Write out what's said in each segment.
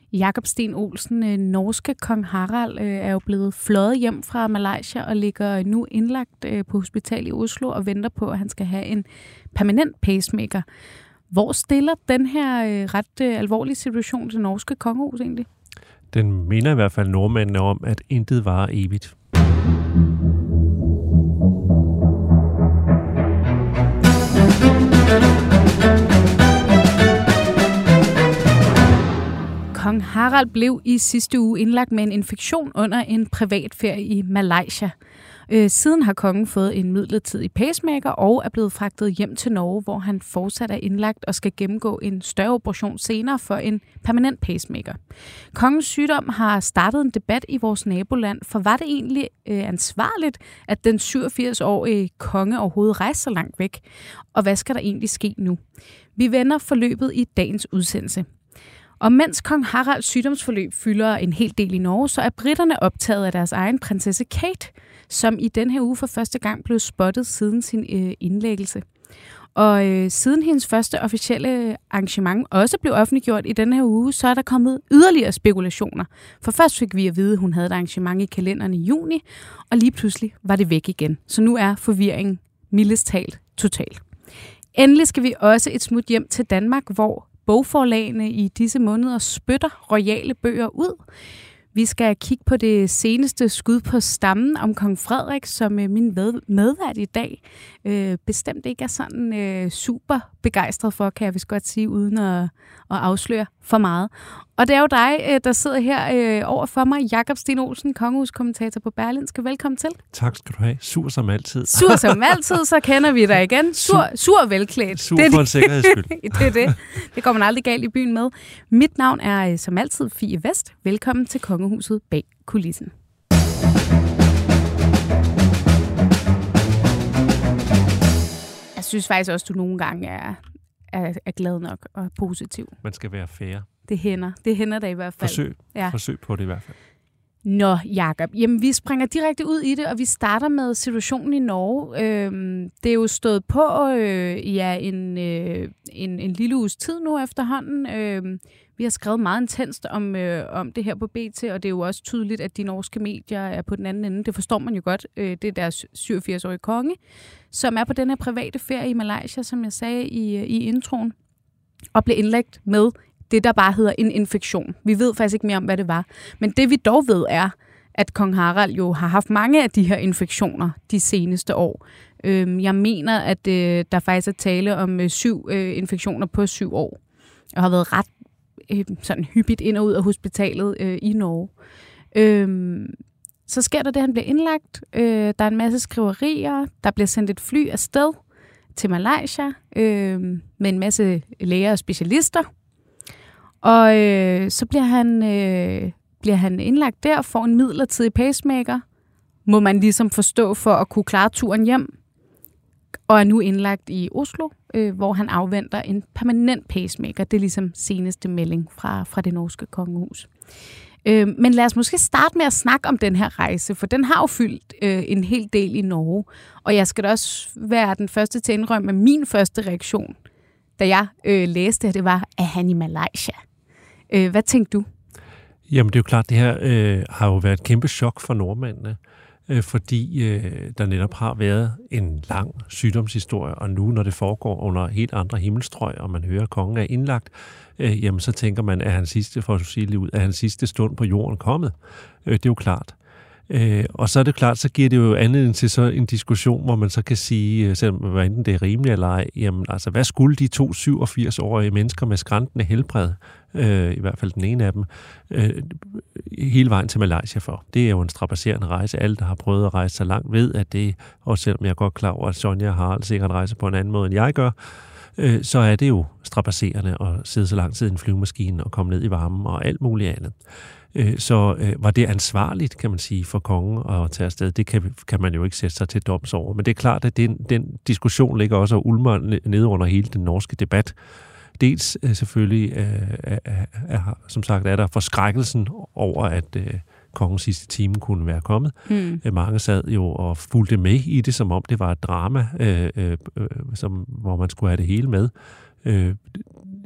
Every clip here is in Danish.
Jakob Sten Olsen, norske kong Harald, er jo blevet fløjet hjem fra Malaysia og ligger nu indlagt på hospital i Oslo og venter på, at han skal have en permanent pacemaker. Hvor stiller den her ret alvorlige situation til norske kongehus egentlig? Den minder i hvert fald nordmændene om, at intet varer evigt. Kong Harald blev i sidste uge indlagt med en infektion under en privat ferie i Malaysia. Siden har kongen fået en midlertidig pacemaker og er blevet fragtet hjem til Norge, hvor han fortsat er indlagt og skal gennemgå en større operation senere for en permanent pacemaker. Kongens sygdom har startet en debat i vores naboland, for var det egentlig ansvarligt, at den 87-årige konge overhovedet rejste så langt væk? Og hvad skal der egentlig ske nu? Vi vender forløbet i dagens udsendelse. Og mens kong Haralds sygdomsforløb fylder en hel del i Norge, så er britterne optaget af deres egen prinsesse Kate, som i den her uge for første gang blev spottet siden sin indlæggelse. Og siden hendes første officielle arrangement også blev offentliggjort i den her uge, så er der kommet yderligere spekulationer. For først fik vi at vide, at hun havde et arrangement i kalenderen i juni, og lige pludselig var det væk igen. Så nu er forvirringen mildest talt total. Endelig skal vi også et smut hjem til Danmark, hvor bogforlagene i disse måneder spytter royale bøger ud. Vi skal kigge på det seneste skud på stammen om kong Frederik, som min medvært i dag bestemt ikke er sådan super begejstret for, kan jeg vist godt sige, uden at afsløre for meget. Og det er jo dig, der sidder her over for mig, Jakob Sten Olsen, kongehuskommentator på Berlingske. Velkommen til. Tak skal du have. Sur som altid. Sur som altid, så kender vi dig igen. Sur velklædt. Sur for en sikkerheds skyld. Det er det. Det går man aldrig galt i byen med. Mit navn er som altid Fie Vest. Velkommen til Kongehuset bag kulissen. Jeg synes faktisk også, du nogle gange er glad nok og positiv. Man skal være fair. Det hænder der i hvert fald. Forsøg på det i hvert fald. Nå, Jakob. Jamen, vi springer direkte ud i det, og vi starter med situationen i Norge. Det er jo stået på en lille uges tid nu efterhånden. Vi har skrevet meget intenst om det her på BT, og det er jo også tydeligt, at de norske medier er på den anden ende. Det forstår man jo godt. Det er deres 87-årige konge, som er på den her private ferie i Malaysia, som jeg sagde i introen, og blev indlagt med det, der bare hedder en infektion. Vi ved faktisk ikke mere om, hvad det var. Men det, vi dog ved, er, at kong Harald jo har haft mange af de her infektioner de seneste år. Jeg mener, at der faktisk er tale om 7 infektioner på 7 år. Og har været ret sådan hyppigt ind og ud af hospitalet i Norge. Så sker der det, han bliver indlagt. Der er en masse skriverier. Der bliver sendt et fly afsted til Malaysia med en masse læger og specialister. Og så bliver han indlagt der og får en midlertidig pacemaker, må man ligesom forstå, for at kunne klare turen hjem. Og er nu indlagt i Oslo, hvor han afventer en permanent pacemaker. Det er ligesom seneste melding fra det norske kongehus. Men lad os måske starte med at snakke om den her rejse, for den har jo fyldt en hel del i Norge. Og jeg skal da også være den første til at indrømme, at min første reaktion, da jeg læste det, var, at han i Malaysia. Hvad tænkte du? Jamen det er jo klart, det her har jo været et kæmpe chok for nordmændene, fordi der netop har været en lang sygdomshistorie, og nu når det foregår under helt andre himmelstrøg, og man hører, at kongen er indlagt, jamen så tænker man, at hans sidste stund på jorden kommet. Det er jo klart. Og så er det klart, så giver det jo anledning til så en diskussion, hvor man så kan sige, selvom hvad enten det er rimeligt eller ej, jamen altså, hvad skulle de 2 87-årige mennesker med skrantende helbred, i hvert fald den ene af dem, hele vejen til Malaysia for? Det er jo en strabasserende rejse. Alle, der har prøvet at rejse så langt, ved, at det, også selvom jeg er godt klar over, at Sonja og Harald sikkert rejser på en anden måde, end jeg gør, så er det jo strabasserende at sidde så lang tid i en flyvemaskine og komme ned i varmen og alt muligt andet. Så var det ansvarligt, kan man sige, for kongen at tage afsted. Det kan man jo ikke sætte sig til doms over. Men det er klart, at den diskussion ligger også og ulmer nede under hele den norske debat. Dels selvfølgelig, som sagt, er der forskrækkelsen over, at kongens sidste time kunne være kommet. Mange sad jo og fulgte med i det, som om det var et drama, hvor man skulle have det hele med.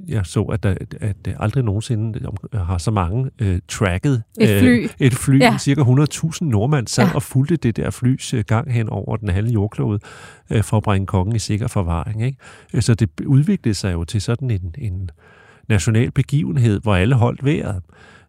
jeg så, at aldrig nogensinde har så mange tracket et fly. Ja. Cirka 100.000 nordmænd sad og fulgte det der flys gang hen over den halve jordklode for at bringe kongen i sikker forvaring. Ikke? Så det udviklede sig jo til sådan en national begivenhed, hvor alle holdt vejret.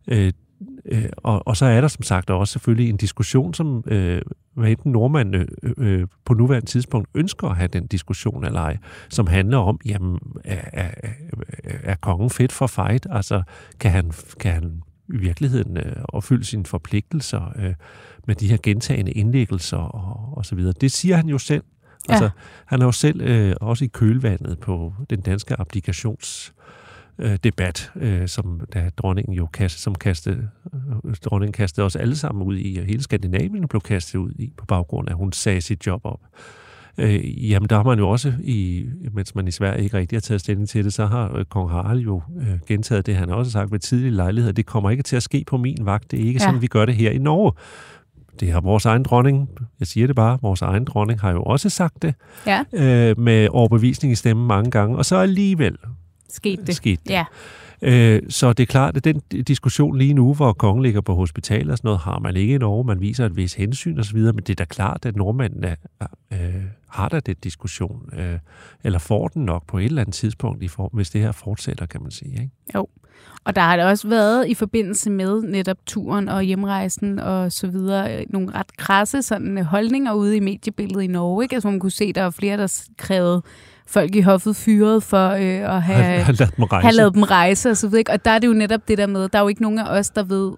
Og så er der som sagt også selvfølgelig en diskussion, som hvad enten nordmændene på nuværende tidspunkt ønsker at have den diskussion eller ej, som handler om, jamen, er kongen fit for fight? Altså, kan han i virkeligheden opfylde sine forpligtelser med de her gentagne indlæggelser og så videre? Det siger han jo selv. Ja. Altså, han er jo selv også i kølvandet på den danske abdikationsdebat, som da dronningen jo dronningen kastede os alle sammen ud i, og hele Skandinavien blev kastet ud i, på baggrund af, at hun sagde sit job op. Jamen, der har man jo også, mens man i Sverige ikke rigtig har taget stilling til det, så har kong Harald jo gentaget det, han har også sagt ved tidlige lejligheder. Det kommer ikke til at ske på min vagt. Det er ikke sådan, vi gør det her i Norge. Det har vores egen dronning, jeg siger det bare, vores egen dronning har jo også sagt det, med overbevisning i stemmen mange gange, og så alligevel skete det. Ja. Så det er klart, at den diskussion lige nu, hvor kongen ligger på hospital og sådan noget, har man ikke i Norge. Man viser et vis hensyn og så videre, men det er da klart, at nordmændene har da den diskussion, eller får den nok på et eller andet tidspunkt, hvis det her fortsætter, kan man sige. Ikke? Jo, og der har det også været i forbindelse med netop turen og hjemrejsen og så videre, nogle ret krasse sådan holdninger ude i mediebilledet i Norge, ikke? Altså, man kunne se, der var flere, der krævede folk i hoffet fyret for at have lavet dem rejse og så videre. Og der er det jo netop det der med, der er jo ikke nogen af os, der ved,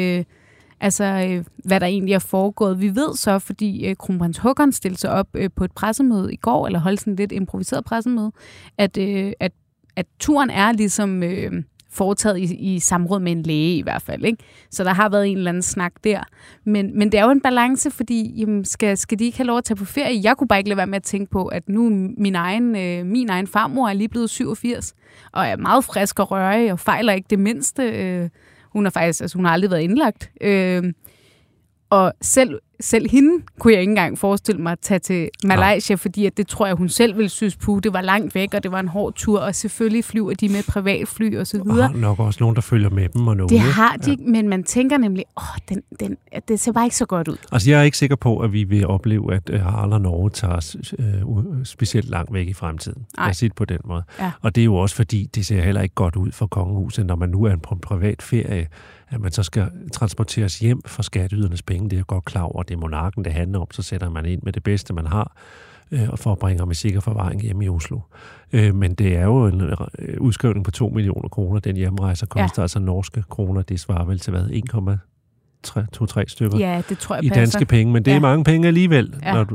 hvad der egentlig er foregået. Vi ved så, fordi kronprins Håkon stillede sig op på et pressemøde i går, eller holdt sådan lidt improviseret pressemøde, at turen er ligesom foretaget i samråd med en læge i hvert fald. Ikke? Så der har været en eller anden snak der. Men det er jo en balance, fordi jamen, skal de ikke have lov at tage på ferie? Jeg kunne bare ikke lade være med at tænke på, at nu min egen farmor er lige blevet 87, og er meget frisk og rørig, og fejler ikke det mindste. Hun har aldrig været indlagt. Og selv hende kunne jeg ikke engang forestille mig at tage til Malaysia, fordi at det tror jeg, hun selv ville synes på. Det var langt væk, og det var en hård tur, og selvfølgelig flyver de med privatfly og så videre. Og nok også nogen, der følger med dem og noget. Det har de, men man tænker nemlig, det ser bare ikke så godt ud. Altså, jeg er ikke sikker på, at vi vil opleve, at Harald og Norge tager specielt langt væk i fremtiden. Jeg har set på den måde. Ja. Og det er jo også fordi, det ser heller ikke godt ud for kongehuset, når man nu er på en privat ferie, at man så skal transporteres hjem for skatteydernes penge. Det er godt klar over, det er monarken, det handler om. Så sætter man ind med det bedste, man har, og for at bringe ham i sikker forvaring hjemme i Oslo. Men det er jo en udskrivning på 2 millioner kroner. Den hjemrejse koster altså norske kroner. Det svarer vel til hvad? 1,3 stykker? Ja, det tror jeg i danske penge. Men det er mange penge alligevel. Ja.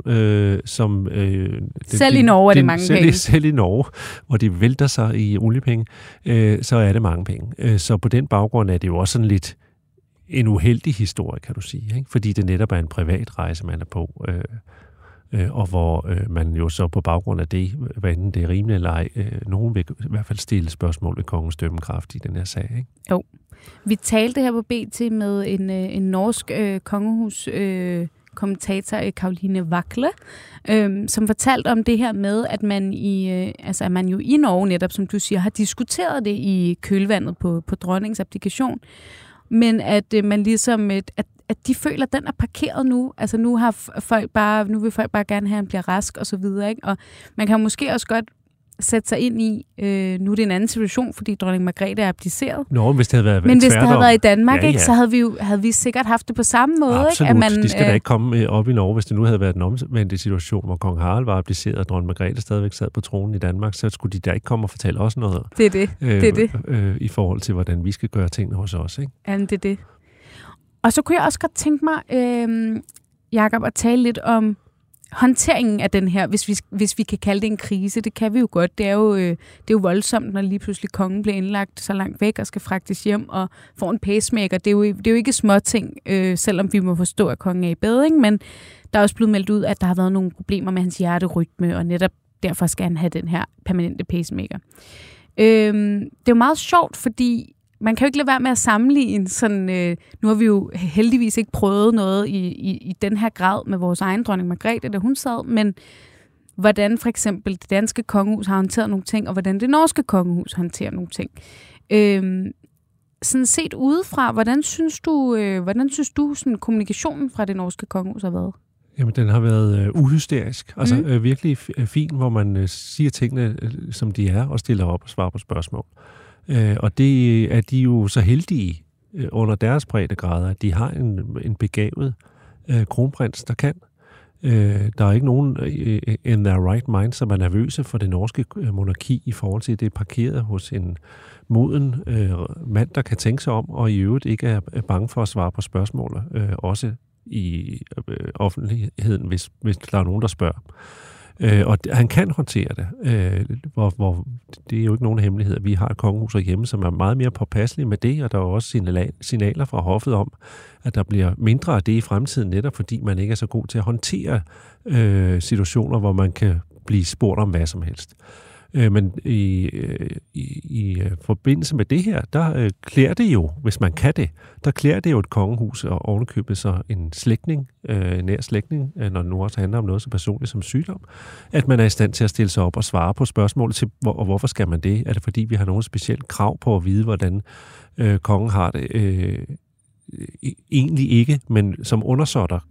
Selv i Norge er det mange penge. Selv i Norge, hvor de vælter sig i oliepenge, så er det mange penge. Så på den baggrund er det jo også sådan lidt en uheldig historie, kan du sige. Ikke? Fordi det netop er en privat rejse, man er på. Og hvor man jo så på baggrund af det, hvad enten det er rimeligt eller ej, nogen vil i hvert fald stille spørgsmål ved kongens dømmekraft i den her sag. Ikke? Jo. Vi talte her på BT med en norsk kongehus kommentator, Caroline Vakle, som fortalte om det her med, at man jo i Norge netop, som du siger, har diskuteret det i kølvandet på dronningens abdikation, men at man ligesom at de føler, at den er parkeret nu. Altså nu vil folk bare gerne have, at han bliver rask og så videre, ikke? Og man kan måske også godt sætte sig ind i, nu er det en anden situation, fordi dronning Margrethe er abdiceret. Hvis det havde været men hvis det havde været i Danmark, ikke, så havde vi sikkert haft det på samme måde. Absolut. Ikke? At de skal da ikke komme op i Norge, hvis det nu havde været en omvendte situation, hvor kong Harald var abdiceret, og dronning Margrethe stadigvæk sad på tronen i Danmark, så skulle de da ikke komme og fortælle os noget. Det er det. I forhold til, hvordan vi skal gøre tingene hos os. Ikke? Jamen, det er det. Og så kunne jeg også godt tænke mig, Jakob, at tale lidt om håndteringen af den her, hvis vi kan kalde det en krise. Det kan vi jo godt. Det er jo voldsomt, når lige pludselig kongen bliver indlagt så langt væk og skal fragtes hjem og får en pacemaker. Det er jo ikke småting, selvom vi må forstå, at kongen er i bedring, men der er også blevet meldt ud, at der har været nogle problemer med hans hjerterytme, og netop derfor skal han have den her permanente pacemaker. Det er jo meget sjovt, fordi man kan jo ikke lade være med at sammenligne sådan, nu har vi jo heldigvis ikke prøvet noget i den her grad med vores egen dronning Margrethe, da hun sad, men hvordan for eksempel det danske kongehus har håndteret nogle ting, og hvordan det norske kongehus håndterer nogle ting. Sådan set udefra, hvordan synes du sådan, kommunikationen fra det norske kongehus har været? Jamen, den har været uhysterisk. Altså virkelig fin, hvor man siger tingene, som de er, og stiller op og svarer på spørgsmål. Og det er de jo så heldige under deres breddegrader, at de har en begavet kronprins, der kan. Der er ikke nogen in their right mind, som er nervøse for det norske monarki i forhold til, at det er parkeret hos en moden mand, der kan tænke sig om, og i øvrigt ikke er bange for at svare på spørgsmål, også i offentligheden, hvis der er nogen, der spørger. Og han kan håndtere det. Det er jo ikke nogen hemmelighed. Vi har et kongehus hjemme, som er meget mere påpasselige med det, og der er også signaler fra hoffet om, at der bliver mindre af det i fremtiden, netop fordi man ikke er så god til at håndtere situationer, hvor man kan blive spurgt om hvad som helst. Men i forbindelse med det her, der klæder det jo, hvis man kan det, der klæder det jo et kongehus og ovenikøbet så en slægtning, nær slægtning, når det nu også handler om noget så personligt som sygdom, at man er i stand til at stille sig op og svare på spørgsmål til, og hvorfor skal man det? Er det fordi, vi har nogle specielt krav på at vide, hvordan kongen har det? Egentlig ikke, men som undersåtter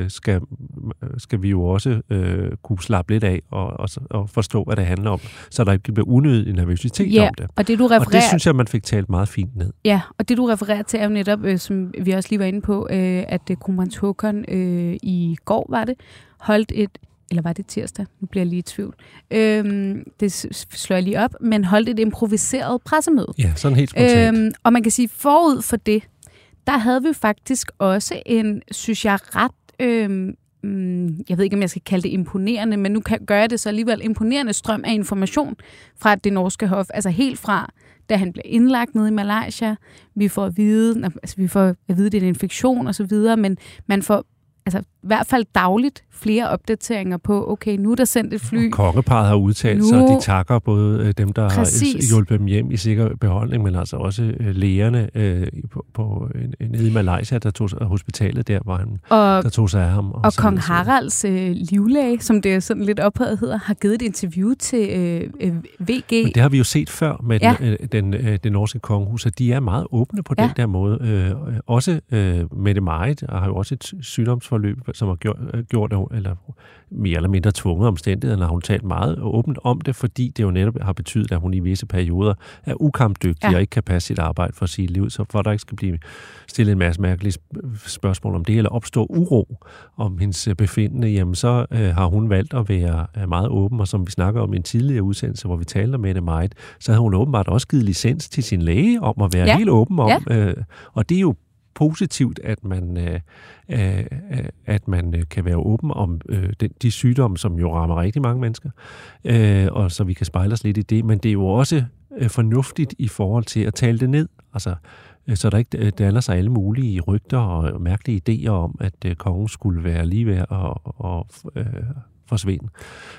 skal vi jo også kunne slappe lidt af og forstå, hvad det handler om, så der ikke bliver unødig nervøsitet om det. Og det synes jeg, man fik talt meget fint ned. Ja, og det du refererer til er jo netop, som vi også lige var inde på, at kronprins Haakon i går holdt eller var det tirsdag? Nu bliver jeg lige i tvivl. Det slår jeg lige op, men holdt et improviseret pressemøde. Ja, sådan helt spontant. Og man kan sige, forud for det, der havde vi faktisk også en, synes jeg, ret, jeg ved ikke, om jeg skal kalde det imponerende, men nu gør jeg det så alligevel, imponerende strøm af information fra det norske hof. Altså helt fra, da han blev indlagt nede i Malaysia, vi får at vide, det er en infektion og så videre, men man får i hvert fald dagligt flere opdateringer på, okay, nu er der sendt et fly. Og kongeparret har udtalt sig, og de takker både dem, der har hjulpet dem hjem i sikker beholdning, men altså også lægerne nede i Malaysia, der tog hospitalet der, hvor der tog sig af ham. Og kong Haralds livlæge, som det er sådan lidt ophøjet hedder, har givet et interview til VG. Men det har vi jo set før med det norske kongehus, at de er meget åbne på den der måde. Også Mette Marit har jo også et sygdomsforløb, som har gjort det, eller mere eller mindre tvunget omstændigheder, når hun talt meget åbent om det, fordi det jo netop har betydet, at hun i visse perioder er ukampdygtig og ikke kan passe sit arbejde for sit liv, så for der ikke skal blive stillet en masse mærkelige spørgsmål om det, eller opstå uro om hendes befindende, jamen så har hun valgt at være meget åben, og som vi snakker om i en tidligere udsendelse, hvor vi talte med det meget, så havde hun åbenbart også givet licens til sin læge om at være helt åben om, og det er jo positivt, at man kan være åben om de sygdomme, som jo rammer rigtig mange mennesker, og så vi kan spejle os lidt i det, men det er jo også fornuftigt i forhold til at tale det ned, altså så der ikke danner sig alle mulige rygter og mærkelige idéer om, at kongen skulle være lige ved at forsvinde.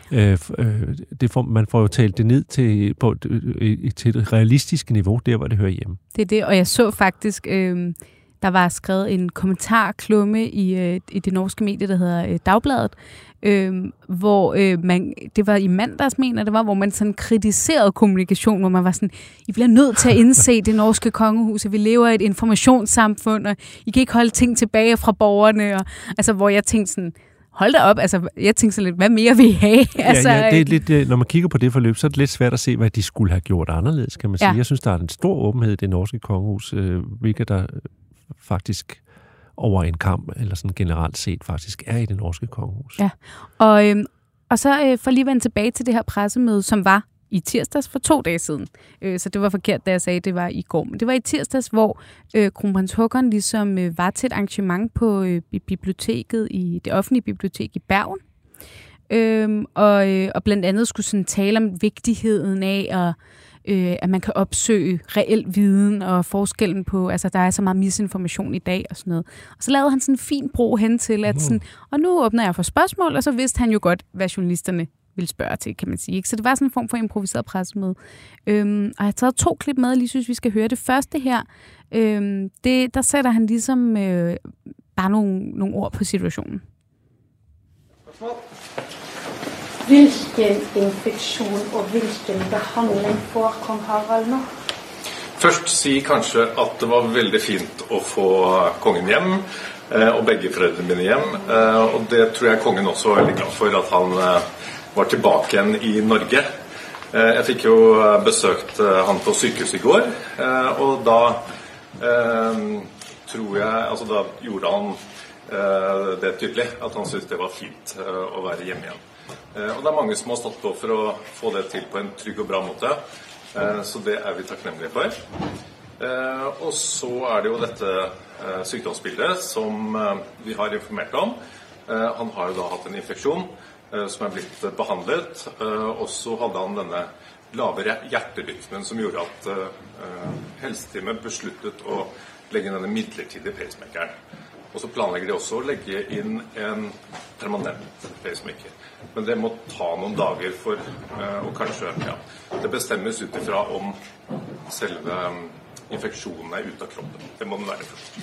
Man får jo talt det ned til et realistisk niveau, der hvor det hører hjemme. Det er det, og jeg så faktisk der var skrevet en kommentarklumme i det norske medie, der hedder Dagbladet, hvor det var i mandags, mener det var, hvor man sådan kritiserede kommunikation, hvor man var sådan, I bliver nødt til at indse det norske kongehus, at vi lever i et informationssamfund, og I kan ikke holde ting tilbage fra borgerne, og, altså, hvor jeg tænkte sådan, hold da op, altså jeg tænkte sådan lidt, hvad mere vil I have? Altså, det er lidt, når man kigger på det forløb, så er det lidt svært at se, hvad de skulle have gjort anderledes, kan man sige. Jeg synes, der er en stor åbenhed i det norske kongehus, hvilket der faktisk over en kamp, eller sådan generelt set, faktisk er i det norske kongehus. Ja, og så for lige at vende tilbage til det her pressemøde, som var i tirsdags for 2 dage siden. Så det var forkert, da jeg sagde, at det var i går. Men det var i tirsdags, hvor kronprins Haakon ligesom var til et arrangement på biblioteket, i det offentlige bibliotek i Bergen. Og blandt andet skulle sådan tale om vigtigheden af at man kan opsøge reel viden og forskellen på, altså der er så meget misinformation i dag og sådan noget. Og så lavede han sådan en fin bro hen til, at sådan, og nu åbner jeg for spørgsmål, og så vidste han jo godt, hvad journalisterne ville spørge til, kan man sige. Ikke? Så det var sådan en form for improviseret pressemøde. Og jeg har taget 2 klip med, jeg lige synes, vi skal høre. Det første her, der sætter han ligesom bare nogle ord på situationen. Hvilken infektion og hvilken behandling får kong Harald nå? Først si kanskje at det var veldig fint å få kongen hjem, og begge foreldrene mine hjem. Og det tror jeg kongen også var veldig glad for, at han var tilbake igjen i Norge. Jeg fikk jo besøkt han på sykehus i går, og da tror jeg, altså da gjorde han det tydelig, at han syntes det var fint å være hjemme igjen. Og det er mange som har stått på for å få det til på en trygg og bra måte, så det er vi takknemlige for. Og så er det jo dette sykdomsbildet som vi har informert om. Han har jo da hatt en infeksjon som er blitt behandlet, og så hadde han denne lavere hjerterytmen som gjorde at helseteamet besluttet å legge inn denne midlertidige pacemakeren. Og så planlegger de også å legge inn en permanent pacemaker. Men det må ta noen dager for, og kanskje, det bestemmes ut ifra om selve infeksjonen er ute av kroppen. Det må den være først.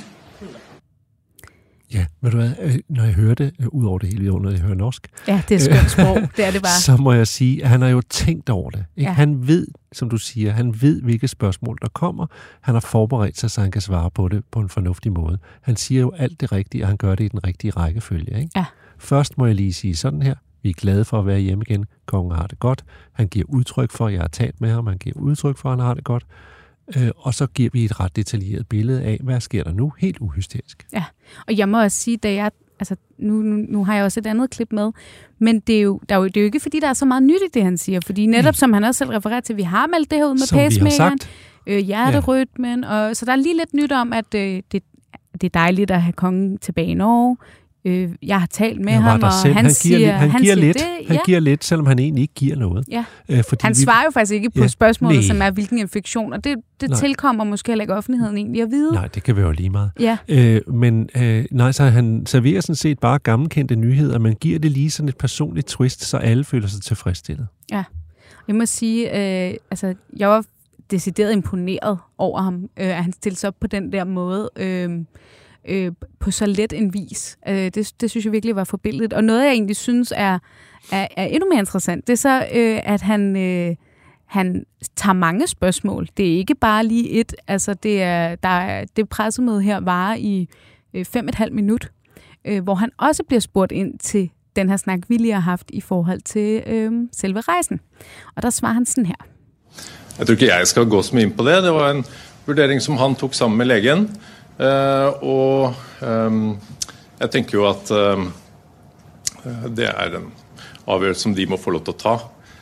Ja, ved du hvad, når jeg hører det, ud over det hele når jeg hører norsk. Ja, det er skønt sprog, det er det bare. Så må jeg sige, at han har jo tænkt over det. Ikke? Ja. Han ved, som du siger, han ved, hvilke spørgsmål der kommer. Han har forberedt sig, så han kan svare på det på en fornuftig måde. Han siger jo alt det rigtige, og han gør det i den rigtige rækkefølge. Ikke? Ja. Først må jeg lige sige sådan her. Vi er glade for at være hjemme igen. Kongen har det godt. Han giver udtryk for, at jeg har talt med ham. Han giver udtryk for, at han har det godt. Og så giver vi et ret detaljeret billede af, hvad sker der nu, helt uhysterisk. Ja, og jeg må også sige, da jeg, altså nu har jeg også et andet klip med, men det er jo ikke, fordi der er så meget nyt i det, han siger, fordi netop som han også selv refererer til, vi har meldt det her ud med pacemakeren, hjerterytmen, og så der er lige lidt nyt om, at det er dejligt at have kongen tilbage i Norge. Jeg har talt med ham, og han giver lidt, selvom han egentlig ikke giver noget. Ja. Han svarer jo faktisk ikke på spørgsmålet, som er, hvilken infektion, og det tilkommer måske heller ikke offentligheden egentlig at vide. Nej, det kan være jo lige meget. Ja. Så han serverer sådan set bare gammelkendte nyheder, men giver det lige sådan et personligt twist, så alle føler sig tilfredsstillet. Ja, jeg må sige, jeg var decideret imponeret over ham, at han stillede sig op på den der måde, på så let en vis. Det synes jeg virkelig var forbilledligt. Og noget, jeg egentlig synes er endnu mere interessant, det er så, at han tager mange spørgsmål. Det er ikke bare lige et. Altså, det pressemøde her varer i 5,5 minut, hvor han også bliver spurgt ind til den her snak, vi lige har haft i forhold til selve rejsen. Og der svarer han sådan her. Jeg tror ikke, jeg skal gå så mye ind på det. Det var en vurdering, som han tog sammen med lægen. Og jeg tenker jo at det er en avgjørelse som de må få lov til å ta.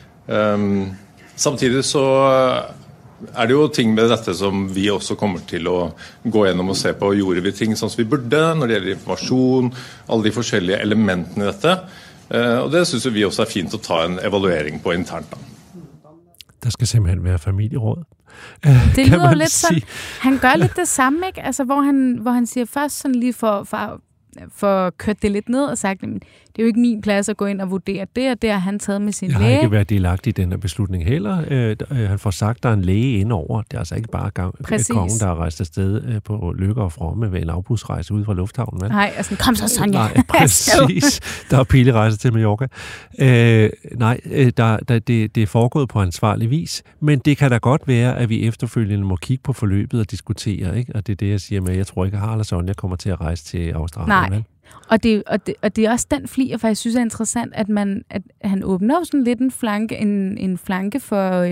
Samtidig så er det jo ting med dette som vi også kommer til å gå gjennom og se på. Gjorde vi ting sånn som vi burde når det gjelder informasjon, alle de forskjellige elementene i dette. Og det synes vi også er fint å ta en evaluering på internt. Der skal simpelthen være familieråd. Det lyder jo lidt sådan, han gør lidt det samme, ikke? Altså, hvor han siger først sådan lige for kørt det lidt ned og sagt, at det er jo ikke min plads at gå ind og vurdere det, og det har han taget med sin læge. Jeg har ikke været delagtig i den her beslutning heller. Han får sagt, at der er en læge indover. Det er altså ikke bare kongen, der har rejst afsted på Lykke og Fromme ved en afbudsrejse ude fra lufthavnen. Vel? Nej, altså, kom så, Sonja. Nej, præcis. Der er pilerejse til Mallorca. Det er foregået på ansvarlig vis, men det kan da godt være, at vi efterfølgende må kigge på forløbet og diskutere, ikke? Og det er det, jeg siger med, jeg tror ikke, at Harald og Sonja kommer til at rejse til Australien. Nej. Vel? Og det er også den fli, jeg faktisk synes er interessant, at han åbner op sådan lidt en flanke for,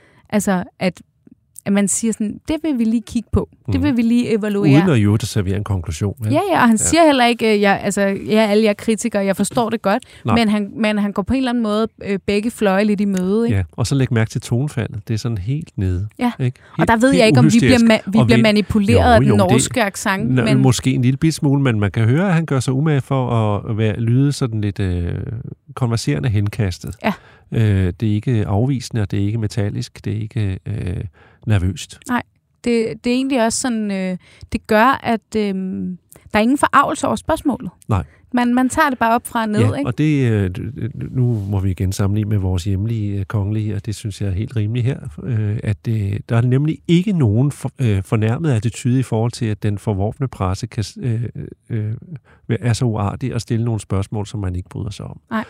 at man siger sådan, det vil vi lige kigge på. Det vil vi lige evaluere. Uden at jo at servere en konklusion. Ja, og han siger heller ikke, alle jer kritikere, jeg forstår det godt, men han går på en eller anden måde begge fløje lidt i møde. Ikke? Ja, og så læg mærke til tonefaldet. Det er sådan helt nede. Ja, ikke? Og der ved jeg ikke, om vi bliver manipuleret af den norske accent. Men måske en lille bit smule, men man kan høre, at han gør sig umage for at lyde sådan lidt konverserende henkastet. Ja. Det er ikke afvisende, og det er ikke metallisk, det er ikke nervøst. Nej, det er egentlig også sådan, det gør, at der er ingen forarvelse over spørgsmålet. Nej. Man tager det bare op fra og ned, ja, ikke? Og det, nu må vi igen sammenligne med vores hjemlige kongelige, og det synes jeg er helt rimeligt her, at der er nemlig ikke nogen fornærmet attitude i forhold til, at den forvorfne presse kan er så uartig at stille nogle spørgsmål, som man ikke bryder sig om. Nej.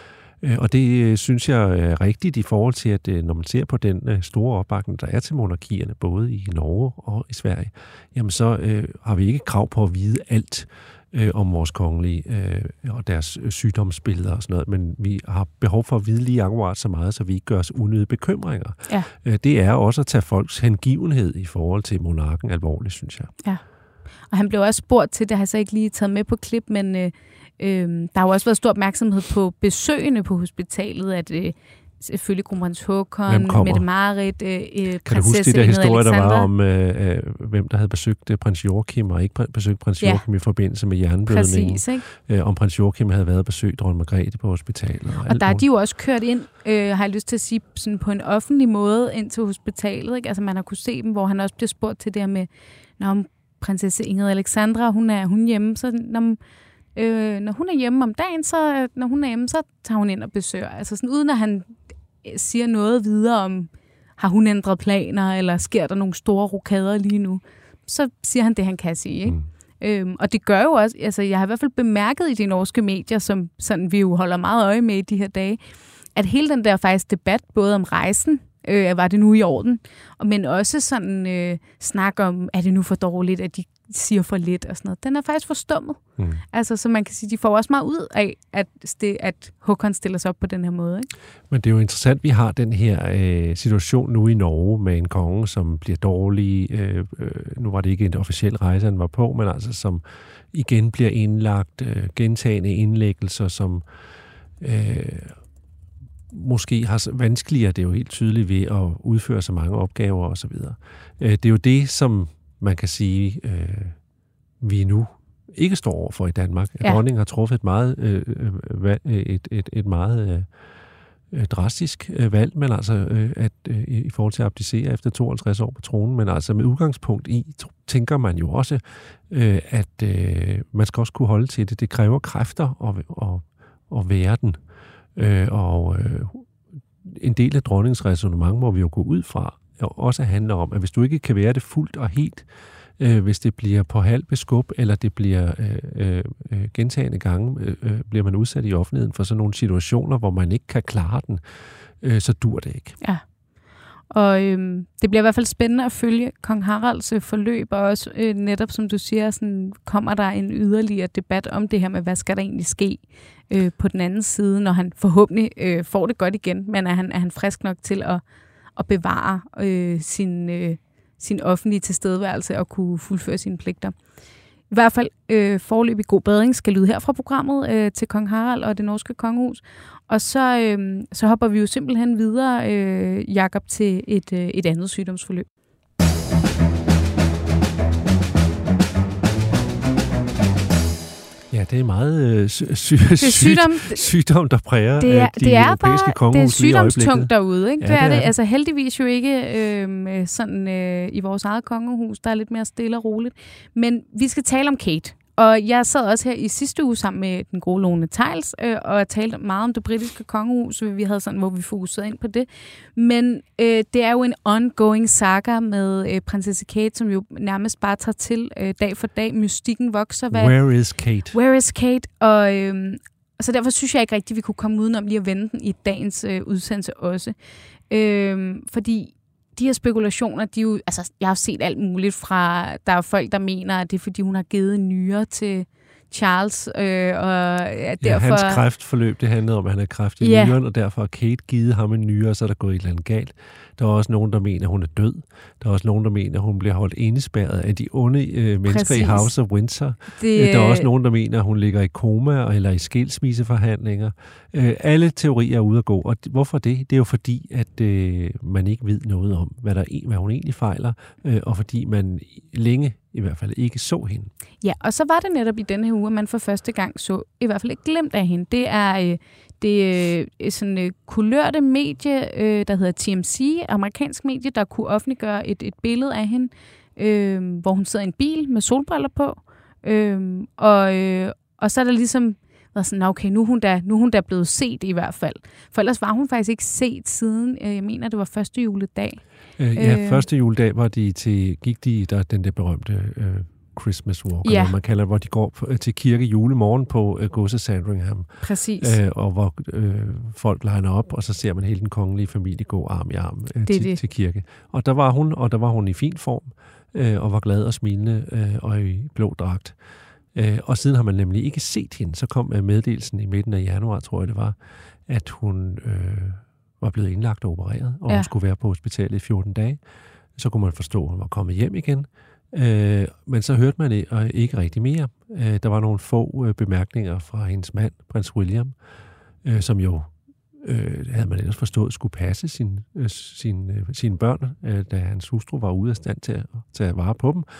Og det synes jeg er rigtigt i forhold til, at når man ser på den store opbakning, der er til monarkierne, både i Norge og i Sverige, jamen så har vi ikke krav på at vide alt om vores kongelige og deres sygdomsbilleder og sådan noget, men vi har behov for at vide lige akkurat så meget, så vi ikke gør os unødige bekymringer. Ja. Det er også at tage folks hengivenhed i forhold til monarken alvorligt, synes jeg. Ja. Og han blev også spurgt til, det har jeg så ikke lige taget med på klip, men der har jo også været stor opmærksomhed på besøgene på hospitalet, at selvfølgelig kronprins Håkon, Mette-Marit, kan du huske de der historier, der var om, hvem der havde besøgt prins Joachim og ikke besøgt prins Joachim i forbindelse med jernblødningen? Præcis, ikke? Om prins Joachim havde været og besøgt dronning Margrethe på hospitalet. Og der er de jo også kørt ind, har jeg lyst til at sige, sådan på en offentlig måde ind til hospitalet. Ikke? Altså man har kunne se dem, hvor han også bliver spurgt til det her med, når prinsesse Ingrid Alexandra, hun er hjemme, så når hun er hjemme om dagen, så når hun er hjemme, så tager hun ind og besøger. Altså sådan, uden at han siger noget videre om, har hun ændret planer, eller sker der nogle store rokader lige nu, så siger han det, han kan sige. Ikke? Og det gør jo også, altså jeg har i hvert fald bemærket i de norske medier, som sådan, vi jo holder meget øje med i de her dage, at hele den der faktisk debat, både om rejsen, var det nu i orden, men også sådan snak om, er det nu for dårligt, at de siger for lidt og sådan noget. Den er faktisk forstummet. Altså, så man kan sige, de får også meget ud af, at Håkon stiller sig op på den her måde. Ikke? Men det er jo interessant, vi har den her situation nu i Norge med en konge, som bliver dårlig. Nu var det ikke en officiel rejse, han var på, men altså som igen bliver indlagt, gentagende indlæggelser, som måske har vanskeligere, det er jo helt tydeligt, ved at udføre så mange opgaver osv. Det er jo det, som man kan sige, vi nu ikke står over for i Danmark. Ja. Dronningen har truffet et meget drastisk valg, men altså i forhold til at abdicere efter 52 år på tronen, men altså med udgangspunkt i, tænker man jo også, at man skal også kunne holde til det. Det kræver kræfter at være den. En del af dronningens ræsonnement må vi jo gå ud fra, og også handler om, at hvis du ikke kan være det fuldt og helt, hvis det bliver på halv beskub, eller det bliver gentagende gange, bliver man udsat i offentligheden for sådan nogle situationer, hvor man ikke kan klare den, så dur det ikke. Ja. Og det bliver i hvert fald spændende at følge kong Haralds forløb, og også netop, som du siger, sådan, kommer der en yderligere debat om det her med, hvad skal der egentlig ske på den anden side, når han forhåbentlig får det godt igen, men er han frisk nok til at bevare sin offentlige tilstedeværelse og kunne fuldføre sine pligter. I hvert fald foreløbig god bedring skal lyde her fra programmet til kong Harald og det norske kongehus. Og så hopper vi jo simpelthen videre, Jakob, til et andet sygdomsforløb. Ja, det er meget sygdom, der præger de europæiske kongehus i øjeblikket. Det er sygdomstungt derude, ikke? Ja, det er det. Altså heldigvis jo ikke sådan i vores eget kongehus, der er lidt mere stille og roligt. Men vi skal tale om Kate. Og jeg sad også her i sidste uge sammen med den gode Lone Theils og talte meget om det britiske kongehus. Vi havde sådan, hvor vi fokuserede ind på det. Men det er jo en ongoing saga med prinsesse Kate, som jo nærmest bare tager til dag for dag. Mystikken vokser. Where is Kate? Where is Kate? Og så derfor synes jeg ikke rigtigt, vi kunne komme udenom lige at vende den i dagens udsendelse også. Fordi de her spekulationer, de jo, altså, jeg har set alt muligt fra, der er folk, der mener, at det er, fordi hun har givet en nyre til Charles. Og derfor... hans kræftforløb, det handlede om, at han har kræft i nyren, og derfor har Kate givet ham en nyre, og så er der gået et eller andet galt. Der er også nogen, der mener, at hun er død. Der er også nogen, der mener, at hun bliver holdt indespærret af de onde mennesker i House of Windsor. Der er også nogen, der mener, at hun ligger i koma eller i skilsmisseforhandlinger. Alle teorier er ude at gå. Og hvorfor det? Det er jo fordi, at man ikke ved noget om, hvad hun egentlig fejler, og fordi man længe i hvert fald ikke så hende. Ja, og så var det netop i denne her uge, at man for første gang så i hvert fald ikke glemt af hende. Det er sådan kulørte medie, der hedder TMC, amerikansk medie, der kunne offentliggøre et billede af hende, hvor hun sidder i en bil med solbriller på. Og så er der ligesom været sådan, okay, nu er hun da blevet set i hvert fald. For ellers var hun faktisk ikke set siden, jeg mener, det var første juledag. Første juledag gik de der den der berømte Christmas Walk, eller man kalder det, hvor de går til kirke julemorgen på godset Sandringham. Præcis. Og hvor folk liner op, og så ser man hele den kongelige familie gå arm i arm til kirke. Og der var hun i fin form, og var glad og smilende, og i blå dragt. Og siden har man nemlig ikke set hende. Så kom meddelelsen i midten af januar, tror jeg det var, at hun var blevet indlagt og opereret, og hun skulle være på hospitalet i 14 dage. Så kunne man forstå, at hun var kommet hjem igen. Men så hørte man ikke rigtig mere. Der var nogle få bemærkninger fra hendes mand, prins William, som jo, havde man ellers forstået, skulle passe sine børn, da hans hustru var ude af stand til at tage vare på dem.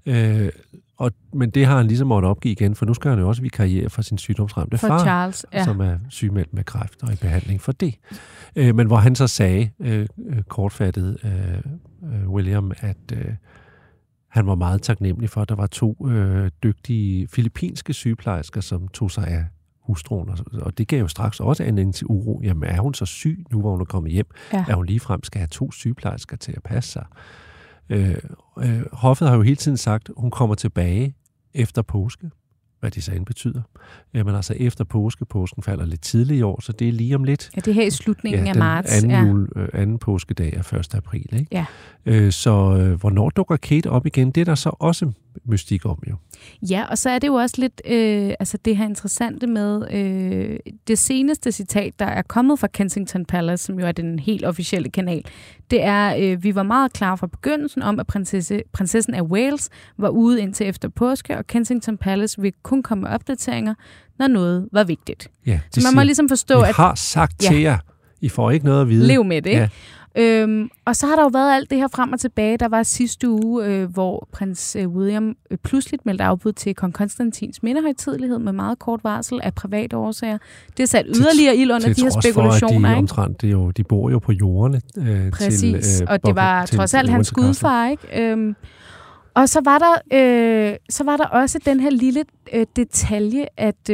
Men det har han ligesom måttet opgive igen, for nu skal han jo også vikariere for sin sygdomsramte far, Charles, som er sygemeldt med kræft og i behandling for det. Men hvor han så sagde, kortfattet William, at han var meget taknemmelig for, at der var 2 dygtige filippinske sygeplejersker, som tog sig af hustruen. Og det gav jo straks også anledning til uro. Jamen, er hun så syg, nu hvor hun er kommet hjem? Ja. Er hun ligefrem skal have 2 sygeplejersker til at passe sig? Hoffet har jo hele tiden sagt, at hun kommer tilbage efter påske, hvad det så end betyder. Men altså efter påske, påsken falder lidt tidligt i år, så det er lige om lidt. Ja, det her i slutningen af marts. Anden påskedag er 1. april, ikke? Ja. Så hvornår dukker Kate op igen? Det er der så også mystik om jo. Ja, og så er det jo også lidt det her interessante med det seneste citat, der er kommet fra Kensington Palace, som jo er den helt officielle kanal. Det er, vi var meget klar fra begyndelsen om, at prinsessen af Wales var ude indtil efter påske, og Kensington Palace vil kun komme med opdateringer, når noget var vigtigt. Ja, så man må ligesom forstå, at... Vi har sagt til jer, I får ikke noget at vide. Lev med det, ikke? Ja. Og så har der jo været alt det her frem og tilbage. Der var sidste uge, hvor prins William pludselig meldte afbud til kong Konstantins mindehøjtidelighed med meget kort varsel af private årsager. Det er sat yderligere ild under de her spekulationer. For, de bor jo på jordene. Præcis, og det var trods alt hans gudfar, ikke? Og så var der også den her lille detalje,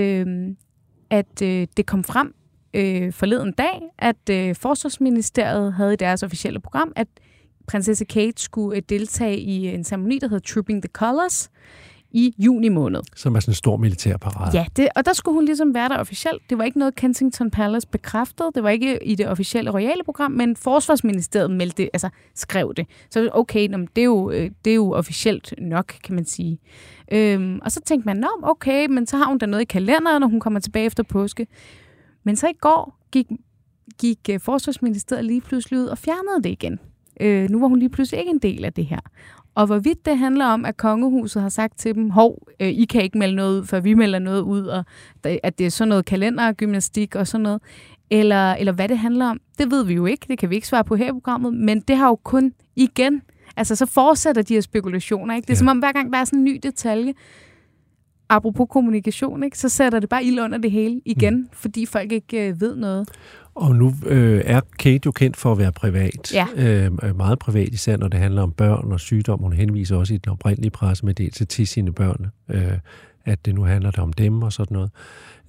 at det kom frem forleden dag, at Forsvarsministeriet havde i deres officielle program, at prinsesse Kate skulle deltage i en ceremoni, der hedder Trooping the Colours, i juni måned. Som er sådan en stor militær parade. Ja, og der skulle hun ligesom være der officielt. Det var ikke noget Kensington Palace bekræftede. Det var ikke i det officielle royale program, men Forsvarsministeriet skrev det. Så okay, det er jo officielt nok, kan man sige. Og så tænkte man, okay, men så har hun da noget i kalenderen, når hun kommer tilbage efter påske. Men så i går gik Forsvarsministeriet lige pludselig ud og fjernede det igen. Nu var hun lige pludselig ikke en del af det her. Og hvorvidt det handler om, at kongehuset har sagt til dem, I kan ikke melde noget ud, før vi melder noget ud, og at det er sådan noget kalendergymnastik og sådan noget, eller hvad det handler om, det ved vi jo ikke. Det kan vi ikke svare på her i programmet, men det har jo kun igen, altså så fortsætter de her spekulationer, ikke? Det er som om hver gang der er sådan en ny detalje, apropos kommunikation, ikke, så sætter det bare ild under det hele igen, fordi folk ikke ved noget. Og nu er Kate jo kendt for at være privat. Ja. Meget privat, især når det handler om børn og sygdom. Hun henviser også i den oprindelige pressemeddelelse til sine børn, at det nu handler om dem og sådan noget.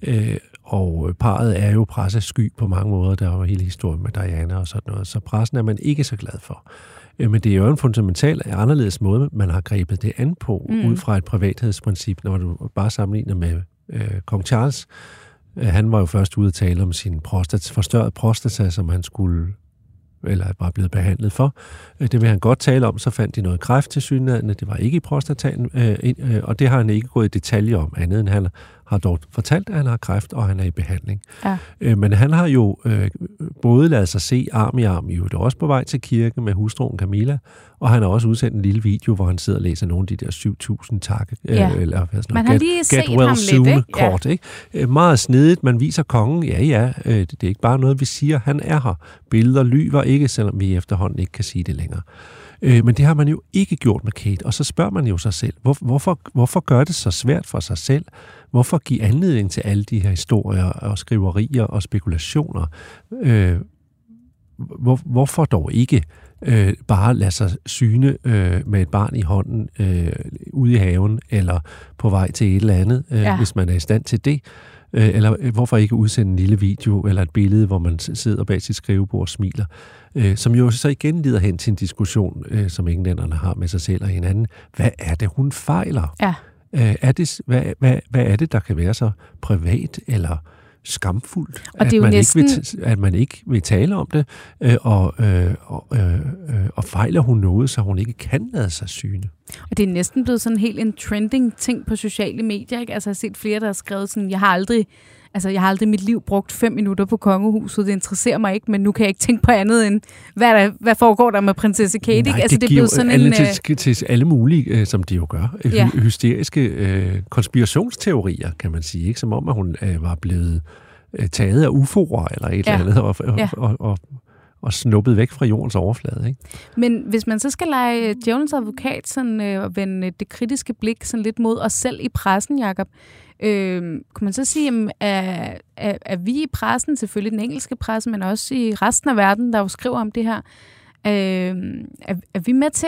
Og parret er jo pressesky på mange måder. Der er jo hele historien med Diana og sådan noget. Så pressen er man ikke så glad for. Men det er jo en fundamental anderledes måde, man har grebet det an på, ud fra et privathedsprincip, når du bare sammenligner med kong Charles. Han var jo først ude at tale om sin forstørret prostata, som han skulle, eller var blevet behandlet for. Det vil han godt tale om, så fandt de noget kræft til synligheden. Det var ikke i prostataen, og det har han ikke gået i detaljer om, andet end han har dog fortalt, at han har kræft, og han er i behandling. Ja. Men han har jo både ladet sig se arm i arm, jo, det er også på vej til kirke med hustruen Camilla, og han har også udsendt en lille video, hvor han sidder og læser nogle af de der 7.000 takke, eller hvad sådan noget, get well soon kort. Ja. Ikke? Meget snedigt, man viser kongen, det er ikke bare noget, vi siger, han er her. Billeder lyver ikke, selvom vi efterhånden ikke kan sige det længere. Men det har man jo ikke gjort med Kate, og så spørger man jo sig selv, hvorfor gør det så svært for sig selv? Hvorfor give anledning til alle de her historier og skriverier og spekulationer? Hvorfor dog ikke bare lade sig syne med et barn i hånden ude i haven, eller på vej til et eller andet, hvis man er i stand til det? Eller hvorfor ikke udsende en lille video eller et billede, hvor man sidder bag sit skrivebord og smiler, som jo så igen leder hen til en diskussion, som englænderne har med sig selv og hinanden. Hvad er det, hun fejler? Ja. Hvad er det, der kan være så privat eller skamfuldt, og det er jo at man ikke vil tale om det, og fejler hun noget, så hun ikke kan lade sig syne. Og det er næsten blevet sådan helt en trending ting på sociale medier, ikke? Altså jeg har set flere, der har skrevet sådan, jeg har aldrig i mit liv brugt 5 minutter på kongehuset, det interesserer mig ikke, men nu kan jeg ikke tænke på andet end, hvad foregår der med prinsesse Kate? Nej, ikke? Altså, det giver sådan til alle mulige, som de jo gør, hysteriske konspirationsteorier, kan man sige, ikke? Som om, at hun var blevet taget af UFO'er eller et eller andet, og snuppet væk fra jordens overflade. Ikke? Men hvis man så skal lege djævelens advokat sådan, og vende det kritiske blik sådan lidt mod os selv i pressen, Jakob, kunne man så sige, at vi i pressen, selvfølgelig den engelske presse, men også i resten af verden, der jo skriver om det her, er vi med til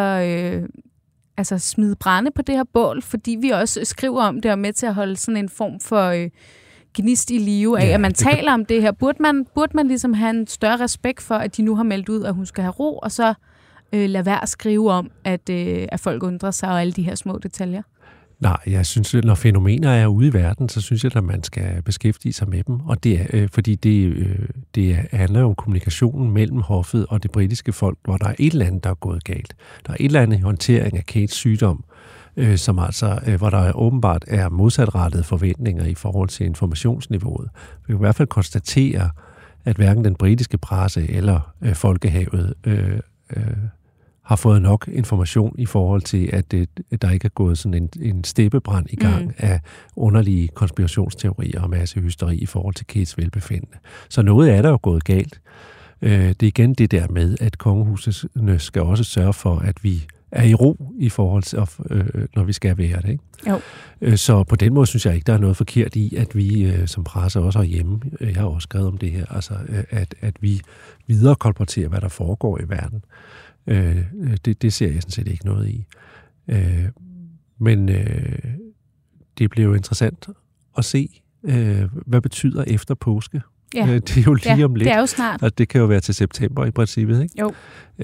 at smide brænde på det her bål, fordi vi også skriver om det, og med til at holde sådan en form for gnist i live af, at man taler om det her. Burde man ligesom have en større respekt for, at de nu har meldt ud, at hun skal have ro, og så lade være at skrive om, at folk undrer sig og alle de her små detaljer? Nej, jeg synes, når fænomener er ude i verden, så synes jeg, at man skal beskæftige sig med dem. Og det er, fordi det handler jo om kommunikationen mellem hoffet og det britiske folk, hvor der er et eller andet, der er gået galt. Der er et eller andet i håndtering af Kates sygdom, som altså, hvor der åbenbart er modsatrettede forventninger i forhold til informationsniveauet. Vi kan i hvert fald konstatere, at hverken den britiske presse eller folkehavet har fået nok information i forhold til, at der ikke er gået sådan en steppebrand i gang af underlige konspirationsteorier og masse hysteri i forhold til Kates velbefindende. Så noget er der jo gået galt. Det er igen det der med, at kongehusene skal også sørge for, at vi er i ro i forhold til, når vi skal være det. Ikke? Jo. Så på den måde synes jeg ikke, der er noget forkert i, at vi som presse også er hjemme. Jeg har også skrevet om det her, altså at vi videre kolporterer, hvad der foregår i verden. Det ser jeg sådan set ikke noget i. Men det bliver jo interessant at se, hvad betyder efter påske. Ja. Det er jo lige om lidt. Det er jo snart. Og det kan jo være til september i princippet, ikke? Jo.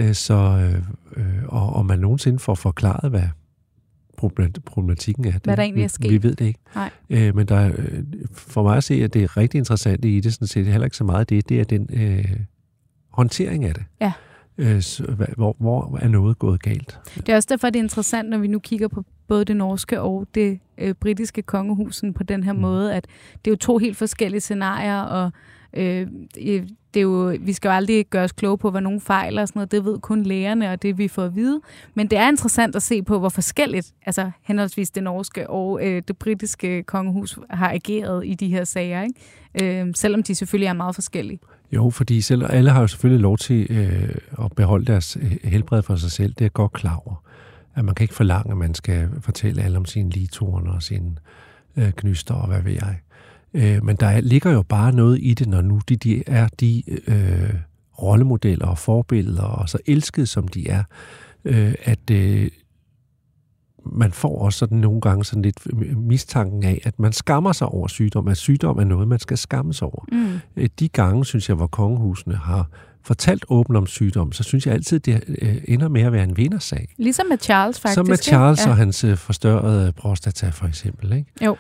Og man nogensinde får forklaret, hvad problematikken er. Hvad der egentlig er sket. Vi ved det ikke. Nej. Men der, for mig at se, at det er rigtig interessant i det, sådan set heller ikke så meget det er den håndtering af det. Ja. Hvor er noget gået galt? Det er også derfor, det er interessant, når vi nu kigger på både det norske og det britiske kongehusen på den her måde, at det er jo 2 helt forskellige scenarier, og det er jo, vi skal jo aldrig gøre os kloge på, hvad nogen fejler og sådan noget. Det ved kun lægerne, og det vi får at vide. Men det er interessant at se på, hvor forskelligt, altså henholdsvis det norske og det britiske kongehus har ageret i de her sager, ikke? Selvom de selvfølgelig er meget forskellige. Jo, fordi alle har jo selvfølgelig lov til at beholde deres helbred for sig selv. Det er godt klar over. At man kan ikke forlange, at man skal fortælle alle om sine ligtorne og sine knyster og hvad ved jeg. Men der ligger jo bare noget i det, når nu de er de rollemodeller og forbilleder, og så elskede som de er, at man får også sådan nogle gange sådan lidt mistanken af, at man skammer sig over sygdom, at sygdom er noget, man skal skamme sig over. De gange, synes jeg, hvor kongehusene har fortalt åbent om sygdom, så synes jeg altid, det ender med at være en vindersag. Ligesom med Charles, faktisk. Som med Charles og hans forstørrede prostata, for eksempel. Ikke? Jo.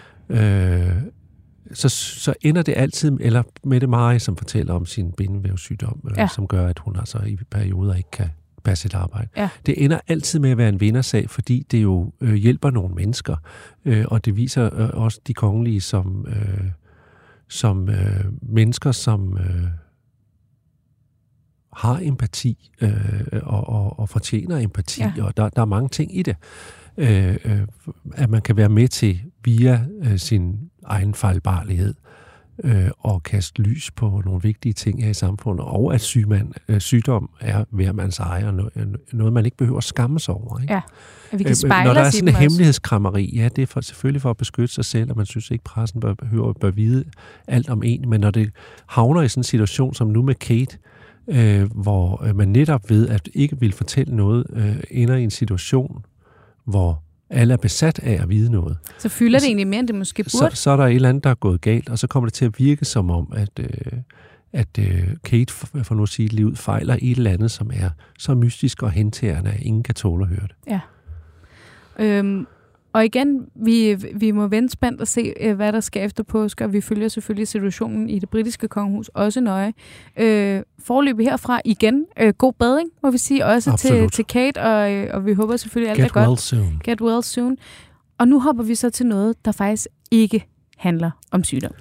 Så ender det altid, eller Mette Marie, som fortæller om sin bindevævssygdom, som gør, at hun altså i perioder ikke kan passe sit arbejde. Ja. Det ender altid med at være en vindersag, fordi det jo hjælper nogle mennesker, og det viser også de kongelige som mennesker, som har empati og fortjener empati, og der er mange ting i det. At man kan være med til via sin egen fejlbarlighed og kaste lys på nogle vigtige ting her i samfundet, og at sygdom er hvermands ejer, noget man ikke behøver at skamme sig over. Ikke? Ja, at vi kan spejle når der er sådan en hemmelighedskrammeri, ja, det er selvfølgelig for at beskytte sig selv, og man synes ikke, pressen bør vide alt om en, men når det havner i sådan en situation som nu med Kate, hvor man netop ved, at ikke vil fortælle noget, ender i en situation, hvor Alle er besat af at vide noget. Så fylder det egentlig mere, end det måske burde? Så er der et eller andet, der er gået galt, og så kommer det til at virke som om, at Kate, for nu at sige det lige ud, fejler et eller andet, som er så mystisk og hentærende, at ingen kan tåle at høre det. Ja. Og igen, vi må vente spændt og se, hvad der sker efter påske, og vi følger selvfølgelig situationen i det britiske kongehus også nøje. Forløbet herfra igen. God bedring, må vi sige, også til Kate, og vi håber selvfølgelig, alt er godt. Well soon. Get well soon. Og nu hopper vi så til noget, der faktisk ikke handler om sygdom.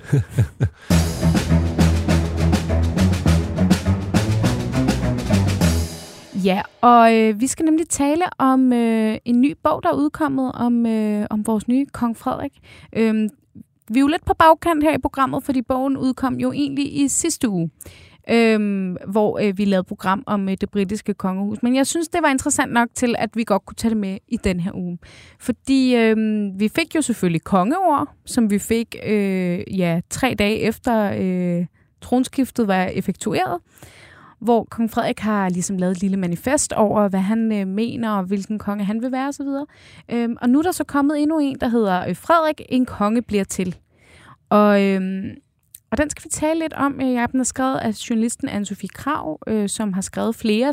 Ja, og vi skal nemlig tale om en ny bog, der er udkommet om vores nye kong Frederik. Vi er jo lidt på bagkant her i programmet, fordi bogen udkom jo egentlig i sidste uge, hvor vi lavede program om det britiske kongehus. Men jeg synes, det var interessant nok til, at vi godt kunne tage det med i den her uge. Fordi vi fik jo selvfølgelig kongeord, som vi fik 3 dage efter tronskiftet var effektueret, hvor kong Frederik har ligesom lavet et lille manifest over, hvad han mener, og hvilken konge han vil være, osv. Og nu er der så kommet endnu en, der hedder Frederik, en konge bliver til. Og den skal vi tale lidt om. Den er skrevet af journalisten Anne-Sophie Krag, som har skrevet flere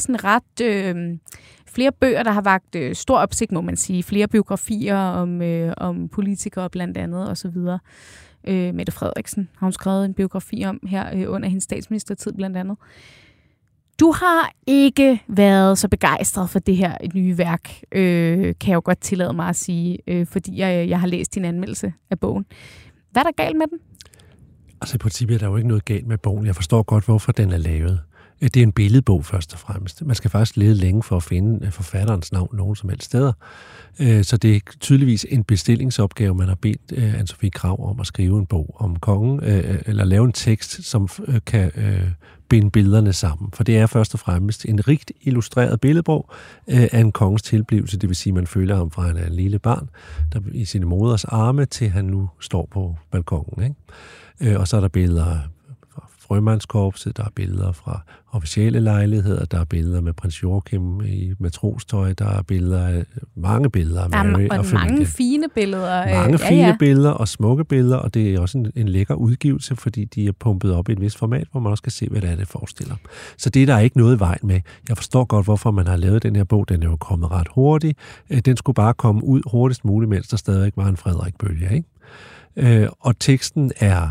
flere bøger, der har vakt stor opsigt, må man sige. Flere biografier om politikere blandt andet, osv. Mette Frederiksen har hun skrevet en biografi om her under hendes statsministertid blandt andet. Du har ikke været så begejstret for det her nye værk, kan jeg jo godt tillade mig at sige, fordi jeg har læst din anmeldelse af bogen. Hvad er der galt med den? Altså i princippet er der jo ikke noget galt med bogen. Jeg forstår godt, hvorfor den er lavet. Det er en billedbog først og fremmest. Man skal faktisk lede længe for at finde forfatterens navn nogen som helst steder. Så det er tydeligvis en bestillingsopgave, man har bedt Anne-Sophie Krag om at skrive en bog om kongen, eller lave en tekst, som kan binde billederne sammen. For det er først og fremmest en rigt illustreret billedbog af en kongens tilblivelse. Det vil sige, at man føler ham fra han er en lille barn, der i sine moders arme, til han nu står på balkonen. Ikke? Og så er der billeder fra frømandskorpset, der er billeder fra officielle lejligheder, der er billeder med prins Joachim i matrostøj, der er mange billeder af Mary og familien. Mange fine billeder. Mange fine billeder og smukke billeder, og det er også en lækker udgivelse, fordi de er pumpet op i et vist format, hvor man også kan se, hvad det er, det forestiller. Så det er der ikke noget i vejen med. Jeg forstår godt, hvorfor man har lavet den her bog. Den er jo kommet ret hurtigt. Den skulle bare komme ud hurtigst muligt, mens der stadigvæk var en Frederik-bølge, ikke? Og teksten er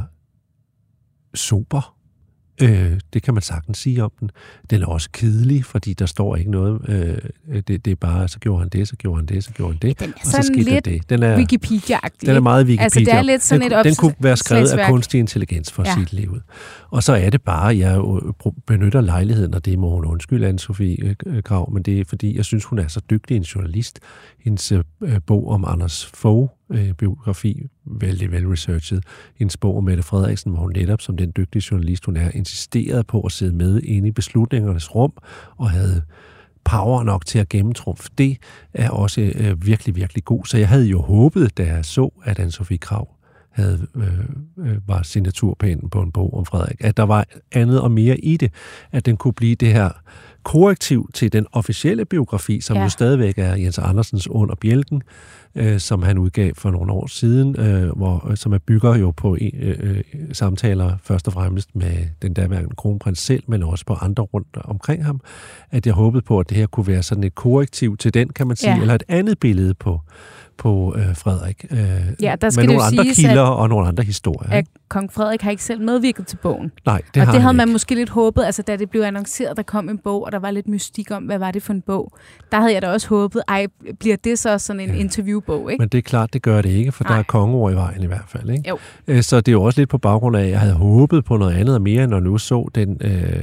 sober. Det kan man sagtens sige om den. Den er også kedelig, fordi der står ikke noget. Det er bare, så gjorde han det, så gjorde han det, så gjorde han det. Den er og så skete lidt det. Den er Wikipedia-agtig. Den er meget Wikipedia. Altså, det er lidt sådan den kunne være skrevet af kunstig intelligens for sit liv. Og så er det bare, jeg benytter lejligheden, og det må hun undskylde, Anne-Sophie Krag, men det er, fordi jeg synes, hun er så dygtig en journalist. Hendes bog om Anders Fogh, biografi, vældig vel-researchet. Hendes bog om Mette Frederiksen, hvor hun netop som den dygtige journalist, hun er, insisteret på at sidde med inde i beslutningernes rum, og havde power nok til at gennemtrumfe. Det er også virkelig, virkelig god. Så jeg havde jo håbet, da jeg så, at Anne-Sophie Krag var signaturpænen på en bog om Frederik, at der var andet og mere i det, at den kunne blive det her korrektiv til den officielle biografi, som jo stadigvæk er Jens Andersens Under bjælken, som han udgav for nogle år siden, som bygger jo på samtaler først og fremmest med den daværende kronprins selv, men også på andre rundt omkring ham, at jeg håbede på, at det her kunne være sådan et korrektiv til den, kan man sige, eller et andet billede på Frederik. Der skal med nogle andre kilder og nogle andre historier. At kong Frederik har ikke selv medvirket til bogen. Nej, det havde man måske lidt håbet, altså da det blev annonceret, der kom en bog, og der var lidt mystik om, hvad var det for en bog. Der havde jeg da også håbet, bliver det så sådan en interviewbog, ikke? Men det er klart, det gør det ikke, for der er kongeord i vejen i hvert fald, ikke? Jo. Så det er jo også lidt på baggrund af, at jeg havde håbet på noget andet og mere, når nu så den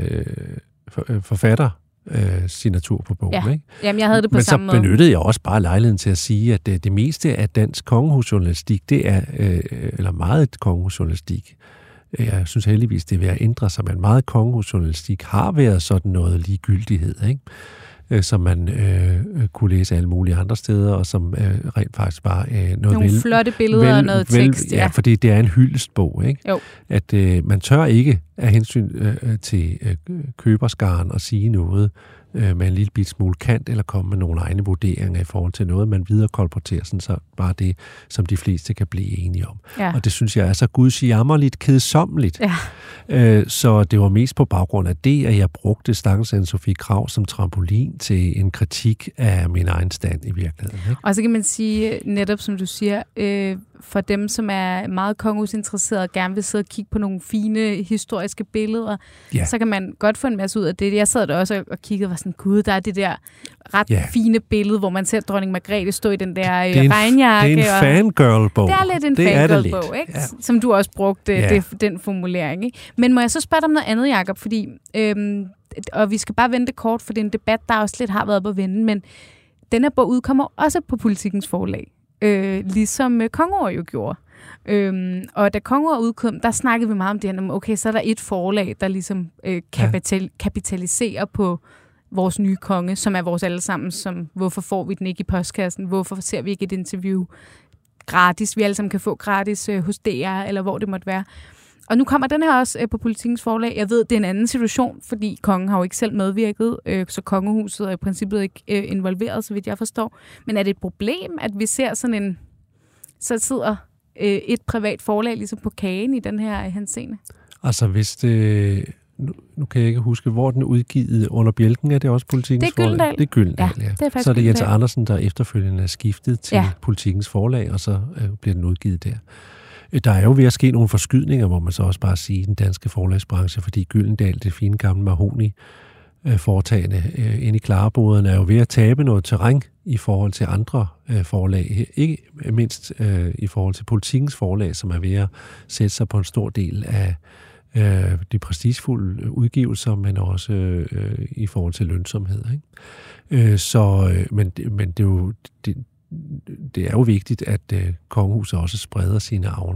forfatter signatur på bogen. Ikke? Jamen, jeg havde det på samme måde. Men så benyttede jeg også bare lejligheden til at sige, at det meste af dansk kongehusjournalistik, det er, eller meget kongehusjournalistik, jeg synes heldigvis, det er ved at ændre sig, men meget kongehusjournalistik har været sådan noget ligegyldighed, ikke? Som man kunne læse alle mulige andre steder, og som rent faktisk bare nogle flotte billeder og noget tekst. Ja, fordi det er en hyldestbog, ikke? Jo. At man tør ikke af hensyn til køberskaren at sige noget, med en lille bit smule kant, eller komme med nogle egne vurderinger i forhold til noget, man videre kolporterer, sådan så bare det, som de fleste kan blive enige om. Ja. Og det synes jeg er så gudsjammerligt kedsommeligt. Ja. Så det var mest på baggrund af det, at jeg brugte stakkels Anne-Sophie Krag som trampolin til en kritik af min egen stand i virkeligheden. Ikke? Og så kan man sige, netop som du siger, for dem, som er meget kongehusinteresserede og gerne vil sidde og kigge på nogle fine historiske billeder, så kan man godt få en masse ud af det. Jeg sad der også og kiggede og var sådan, gud, der er det der ret fine billede, hvor man ser dronning Margrethe stå i den der regnjakke. Det er en fangirl-bog. Det er lidt en fangirl-bog, ikke? Ja. Som du også brugte, den formulering. Ikke? Men må jeg så spørge dig om noget andet, Jacob? Fordi, og vi skal bare vente kort, for det er en debat, der også lidt har været på at vende, men den her bog udkommer også på Politikens Forlag. Ligesom Kongeord jo gjorde. Og da Kongeord udkom, der snakkede vi meget om det her, okay, så er der et forlag, der ligesom kapitaliserer på vores nye konge, som er vores allesammen, som hvorfor får vi den ikke i postkassen, hvorfor ser vi ikke et interview gratis, vi alle sammen kan få gratis hos DR, eller hvor det måtte være. Og nu kommer den her også på Politikens Forlag. Jeg ved, det er en anden situation, fordi kongen har jo ikke selv medvirket, så kongehuset er i princippet ikke involveret, så vidt jeg forstår. Men er det et problem, at vi ser sådan en... Så sidder et privat forlag ligesom på kagen i den her henseende? Altså hvis det... Nu kan jeg ikke huske, hvor den er udgivet under bjælken. Er det også Politikens Forlag? Det er Gyldendal, ja. Det er faktisk så er det Jens Andersen, der efterfølgende er skiftet til Politikens Forlag, og så bliver den udgivet der. Der er jo ved at ske nogle forskydninger, hvor man så også bare sige, i den danske forlagsbranche, fordi Gyldendal, det fine gamle mahogni foretagende inde i klareboderne, er jo ved at tabe noget terræn i forhold til andre forlag. Ikke mindst i forhold til Politikens Forlag, som er ved at sætte sig på en stor del af de prestigefulde udgivelser, men også i forhold til lønsomhed. Ikke? Men det er jo... Det er jo vigtigt, at kongehuset også spreder sine avne.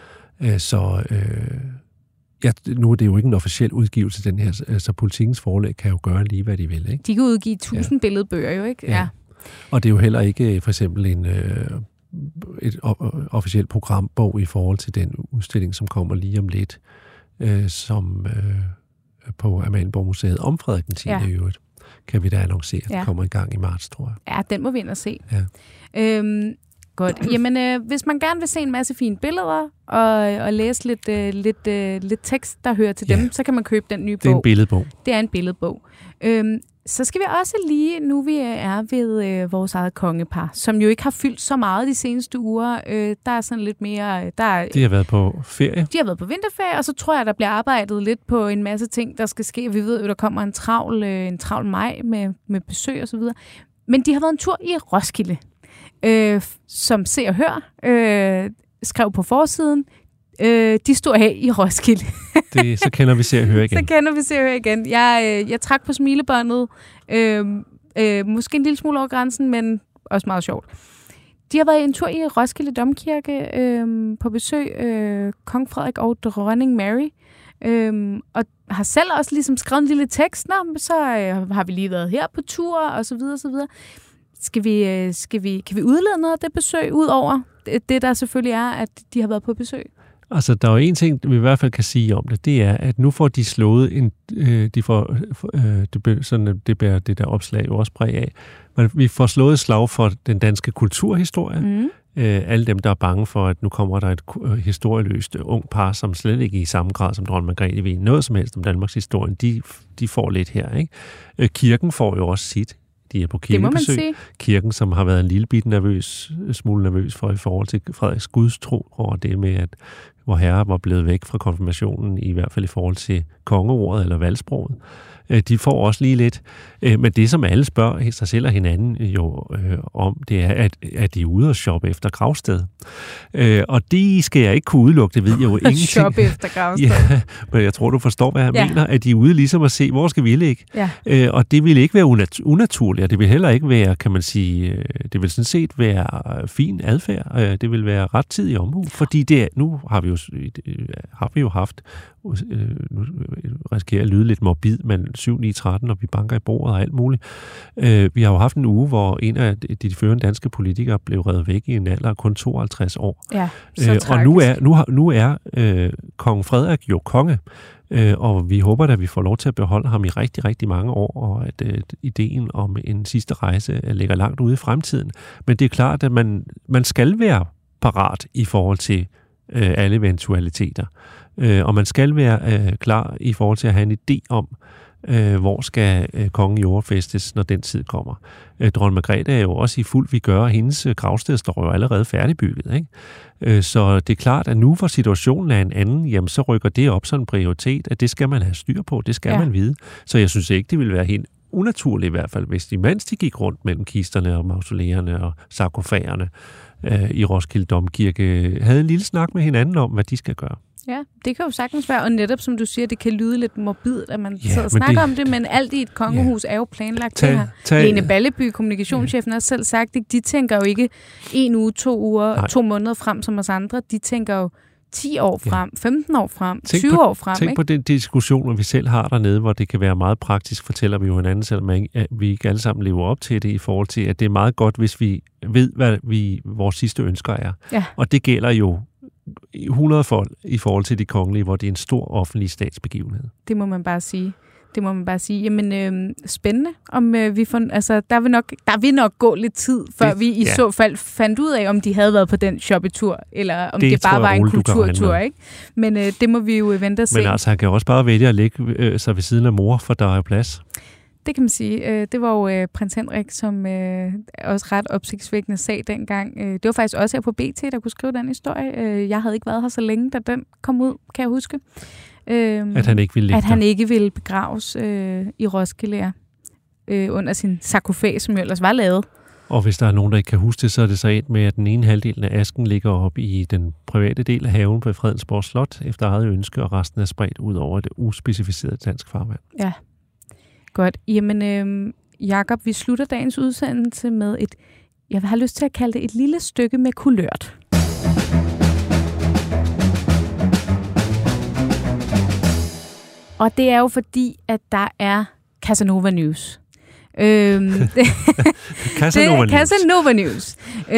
Nu er det jo ikke en officiel udgivelse, den her, så Politikens Forlag kan jo gøre lige, hvad de vil. Ikke? De kan udgive 1000 billedbøger jo, ikke? Ja. Og det er jo heller ikke for eksempel et officielt programbog i forhold til den udstilling, som kommer lige om lidt, som på Amalienborg Museet om Frederik den 10. i øvrigt. Kan vi da annoncere. Det kommer i gang i marts, tror jeg. Ja, den må vi ind og se. Ja. Godt. Jamen, hvis man gerne vil se en masse fine billeder og læse lidt tekst, der hører til dem, så kan man købe den nye bog. Det er en billedbog. Det er en billedbog. Så skal vi også lige, nu vi er ved vores eget kongepar, som jo ikke har fyldt så meget de seneste uger. Der er sådan lidt mere... De har været på ferie. De har været på vinterferie, og så tror jeg, der bliver arbejdet lidt på en masse ting, der skal ske. Vi ved jo, der kommer en travl maj med besøg og så videre. Men de har været en tur i Roskilde, som Se og Hør skrev på forsiden. De stod af i Roskilde. Så kender vi Se og Hør igen. Så kender vi Se og Hør igen. Jeg trak på smilebåndet. Måske en lille smule over grænsen, men også meget sjovt. De har været en tur i Roskilde Domkirke på besøg. Kong Frederik og dronning Mary. Og har selv også ligesom skrevet en lille tekst. Så har vi lige været her på tur, og så videre, og så videre. Kan vi udlede noget af det besøg, ud over det, der selvfølgelig er, at de har været på besøg? Altså, der er jo en ting, vi i hvert fald kan sige om det er, at nu får de slået det bærer det der opslag jo også præg af, men vi får slået et slag for den danske kulturhistorie. Alle dem, der er bange for, at nu kommer der et historieløst ung par, som slet ikke i samme grad som dronning Margrethe ved noget som helst om Danmarks historie, de får lidt her, ikke? Kirken får jo også sit. De er på kirkebesøg. Kirken, som har været en lille bit smule nervøs for i forhold til Frederiks gudstro over det med, at vor herre var blevet væk fra konfirmationen, i hvert fald i forhold til kongeordet eller valgsproget. De får også lige lidt. Men det, som alle spørger sig selv og hinanden jo om, det er, at de er ude og shoppe efter gravsted. Og det skal jeg ikke kunne udelukke, det ved jeg jo ingenting. Shoppe efter gravsted. Ja, men jeg tror, du forstår, hvad jeg mener. At de er ude ligesom at se, hvor skal vi ligge. Ja. Og det vil ikke være unaturligt, og det vil heller ikke være, kan man sige, det vil sådan set være fin adfærd. Det vil være rettidig omhu, fordi nu har vi har vi jo haft, nu risikerer at lyde lidt morbid, men 7, 9, 13, og vi banker i bordet og alt muligt. Vi har jo haft en uge, hvor en af de førende danske politikere blev revet væk i en alder af kun 52 år. Ja, og nu er kong Frederik jo konge, og vi håber at vi får lov til at beholde ham i rigtig, rigtig mange år, og at ideen om en sidste rejse ligger langt ude i fremtiden. Men det er klart, at man skal være parat i forhold til alle eventualiteter. Og man skal være klar i forhold til at have en idé om, hvor skal kongen jordfæstes, når den tid kommer. Dronning Margrethe er jo også i fuld vigør, og hendes gravsted står jo allerede færdigbygget, ikke? Så det er klart, at nu hvor situationen er en anden, jamen så rykker det op som en prioritet, at det skal man have styr på, det skal man vide. Så jeg synes ikke, det ville være helt unaturligt i hvert fald, hvis mens de gik rundt mellem kisterne og mausolæerne og sarkofagerne i Roskilde Domkirke, havde en lille snak med hinanden om, hvad de skal gøre. Ja, det kan jo sagtens være, og netop som du siger, det kan lyde lidt morbidt, at man sidder og snakker om det, men alt i et kongehus er jo planlagt det her. Lene Balleby, kommunikationschefen, har selv sagt, de tænker jo ikke 1 uge, 2 uger, 2 måneder frem som os andre, de tænker jo 10 år frem, 15 år frem, 20 år frem. Tænk på den diskussion, vi selv har dernede, hvor det kan være meget praktisk, fortæller vi jo hinanden, selvom vi ikke alle sammen lever op til det, i forhold til, at det er meget godt, hvis vi ved, hvad vores sidste ønsker er. Ja. Og det gælder jo 100-fold i forhold til de kongelige, hvor det er en stor offentlig statsbegivenhed. Det må man bare sige. Jamen, spændende, om vi får, altså, der vil nok gå lidt tid, før vi i så fald fandt ud af, om de havde været på den shoppetur, eller om det bare var en kulturtur, ikke? Men det må vi jo vente og se. Men altså, han kan også bare vælge at lægge sig ved siden af mor, for der er plads. Det kan man sige. Det var jo prins Henrik, som også ret opsigtsvækkende sag dengang. Det var faktisk også her på BT, der kunne skrive den historie. Jeg havde ikke været her så længe, da den kom ud, kan jeg huske. At han ikke ville ligge han ikke ville begraves i Roskilde under sin sarkofag, som jo ellers var lavet. Og hvis der er nogen, der ikke kan huske det, så er det så et med, at den ene halvdel af asken ligger op i den private del af haven på Fredensborg Slot, efter eget ønske, og resten er spredt ud over det uspecificerede dansk farvand. Ja. Godt. Jamen, Jakob, vi slutter dagens udsendelse med jeg har lyst til at kalde det et lille stykke med kulørt. Og det er jo fordi, at der er Casanova News. Casanova News.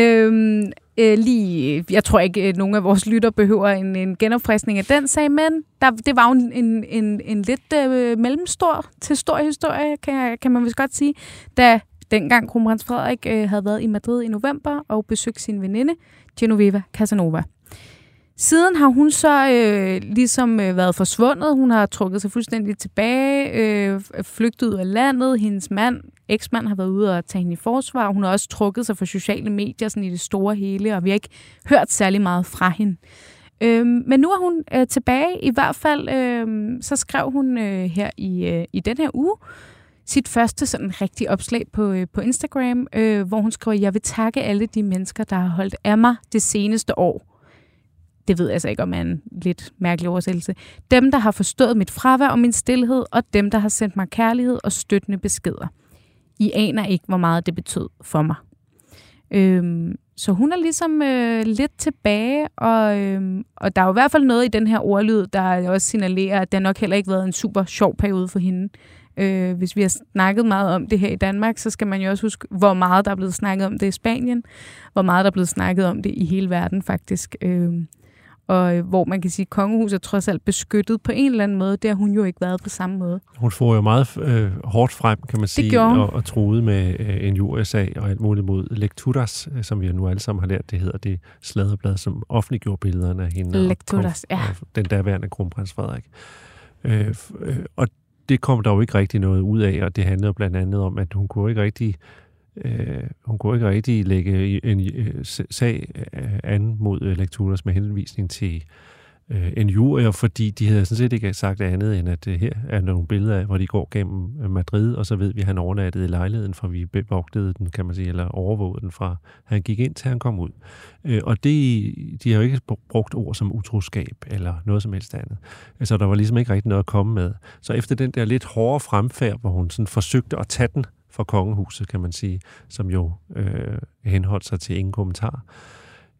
Jeg tror ikke, nogen af vores lytter behøver en genopfriskning af den sag, men det var jo en lidt mellemstor til stor historie, kan man vist godt sige, da dengang kronprins Frederik havde været i Madrid i november og besøgt sin veninde, Genoveva Casanova. Siden har hun så ligesom været forsvundet. Hun har trukket sig fuldstændig tilbage, flygtet ud af landet. Hendes eksmand har været ude og tage hende i forsvar. Hun har også trukket sig fra sociale medier sådan i det store hele, og vi har ikke hørt særlig meget fra hende. Men nu er hun tilbage. I hvert fald så skrev hun her i den her uge sit første sådan rigtig opslag på Instagram, hvor hun skriver, jeg vil takke alle de mennesker, der har holdt af mig det seneste år. Det ved jeg altså ikke, om er en lidt mærkelig oversættelse. Dem, der har forstået mit fravær og min stilhed, og dem, der har sendt mig kærlighed og støttende beskeder. I aner ikke, hvor meget det betød for mig. Så hun er ligesom lidt tilbage, og der er jo i hvert fald noget i den her ordlyd, der også signalerer, at det nok heller ikke været en super sjov periode for hende. Hvis vi har snakket meget om det her i Danmark, så skal man jo også huske, hvor meget der er blevet snakket om det i Spanien, hvor meget der er blevet snakket om det i hele verden faktisk. Og hvor man kan sige, at kongehuset er trods alt beskyttet på en eller anden måde. Det har hun jo ikke været på samme måde. Hun får jo meget hårdt frem, kan man sige, og truet med en juriesag og alt muligt mod Lecturas, som vi nu alle sammen har lært, det hedder det sladderblad, som offentliggjorde billederne af hende. Lecturas, og den daværende kronprins Frederik. Og det kom der jo ikke rigtig noget ud af, og det handlede blandt andet om, at hun kunne ikke rigtig lægge en sag an mod Lecturas med henvisning til en jury, fordi de havde sådan set ikke sagt andet, end at her er nogle billeder af, hvor de går gennem Madrid, og så ved vi, at han overnattede i lejligheden, for vi bevogtede den, kan man sige, eller overvågede den fra, han gik ind til han kom ud. Og de har jo ikke brugt ord som utroskab, eller noget som helst andet. Så der var ligesom ikke rigtig noget at komme med. Så efter den der lidt hårde fremfærd, hvor hun sådan forsøgte at tage den fra kongehuset, kan man sige, som jo henholdt sig til ingen kommentar,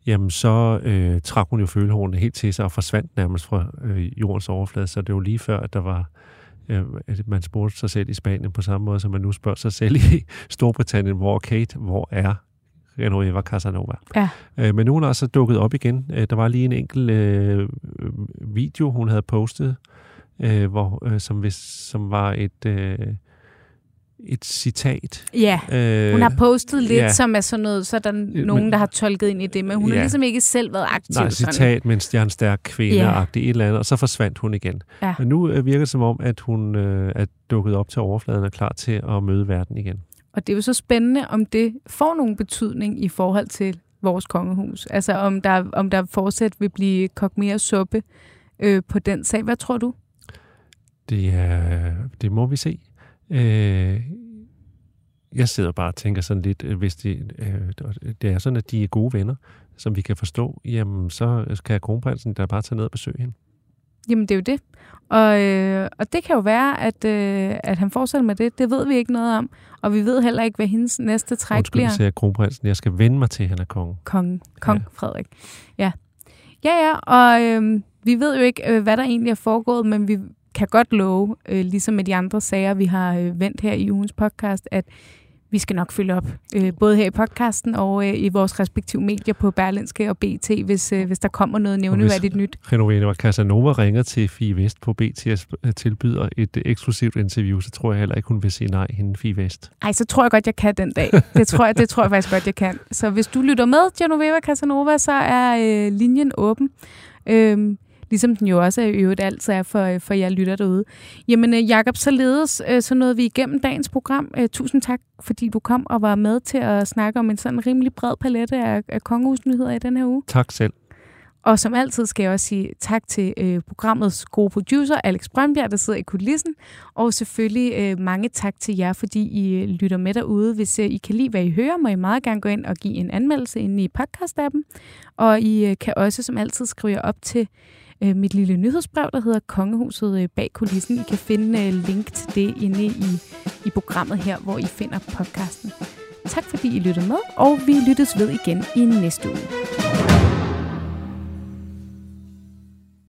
jamen så trak hun jo følehornene helt til sig og forsvandt nærmest fra jordens overflade. Så det var lige før, at der var man spurgte sig selv i Spanien på samme måde, som man nu spørger sig selv i Storbritannien, hvor er Genoveva Casanova? Ja. Men nu er hun også dukket op igen. Der var lige en enkelt video, hun havde postet, som var et citat. Ja, hun har postet lidt, som er sådan noget, så er der nogen, der har tolket ind i det, men hun har ligesom ikke selv været aktiv. Nej, citat med en stjernestærk kvinde-agtig et eller andet, og så forsvandt hun igen. Ja. Men nu virker det som om, at hun er dukket op til overfladen og er klar til at møde verden igen. Og det er jo så spændende, om det får nogen betydning i forhold til vores kongehus. Altså om der fortsat vil blive kogt mere suppe på den sag. Hvad tror du? Det må vi se. Jeg sidder bare og tænker sådan lidt, hvis det er sådan, at de er gode venner, som vi kan forstå, jamen så kan kronprinsen da bare tage ned og besøge hende. Jamen det er jo det. Og det kan jo være, at han fortsætter med det. Det ved vi ikke noget om. Og vi ved heller ikke, hvad hendes næste træk bliver. Undskyld, siger kronprinsen. Jeg skal vende mig til, at han er konge. Kong Frederik. Ja. Og vi ved jo ikke, hvad der egentlig er foregået, men vi kan godt love, ligesom med de andre sager, vi har vendt her i ugens podcast, at vi skal nok følge op, både her i podcasten og i vores respektive medier på Berlingske og BT, hvis der kommer noget nævneværdigt nyt. Genoveva Casanova ringer til Fie Vest på BT og tilbyder et eksklusivt interview, så tror jeg heller ikke, hun vil sige nej, hende Fie Vest. Ej, så tror jeg godt, jeg kan den dag. Det tror jeg faktisk godt, jeg kan. Så hvis du lytter med, Genoveva Casanova, så er linjen åben. Ligesom den jo også i øvrigt altid er for jer lytter derude. Jamen Jakob, således så nåede vi igennem dagens program. Tusind tak, fordi du kom og var med til at snakke om en sådan rimelig bred palette af kongehusnyheder i den her uge. Tak selv. Og som altid skal jeg også sige tak til programmets gode producer, Alex Brøndbjerg, der sidder i kulissen. Og selvfølgelig mange tak til jer, fordi I lytter med derude. Hvis I kan lide, hvad I hører, må I meget gerne gå ind og give en anmeldelse inde i podcast-appen. Og I kan også som altid skrive jer op til mit lille nyhedsbrev, der hedder Kongehuset bag kulissen. I kan finde link til det inde i programmet her, hvor I finder podcasten. Tak fordi I lyttede med, og vi lyttes ved igen i næste uge.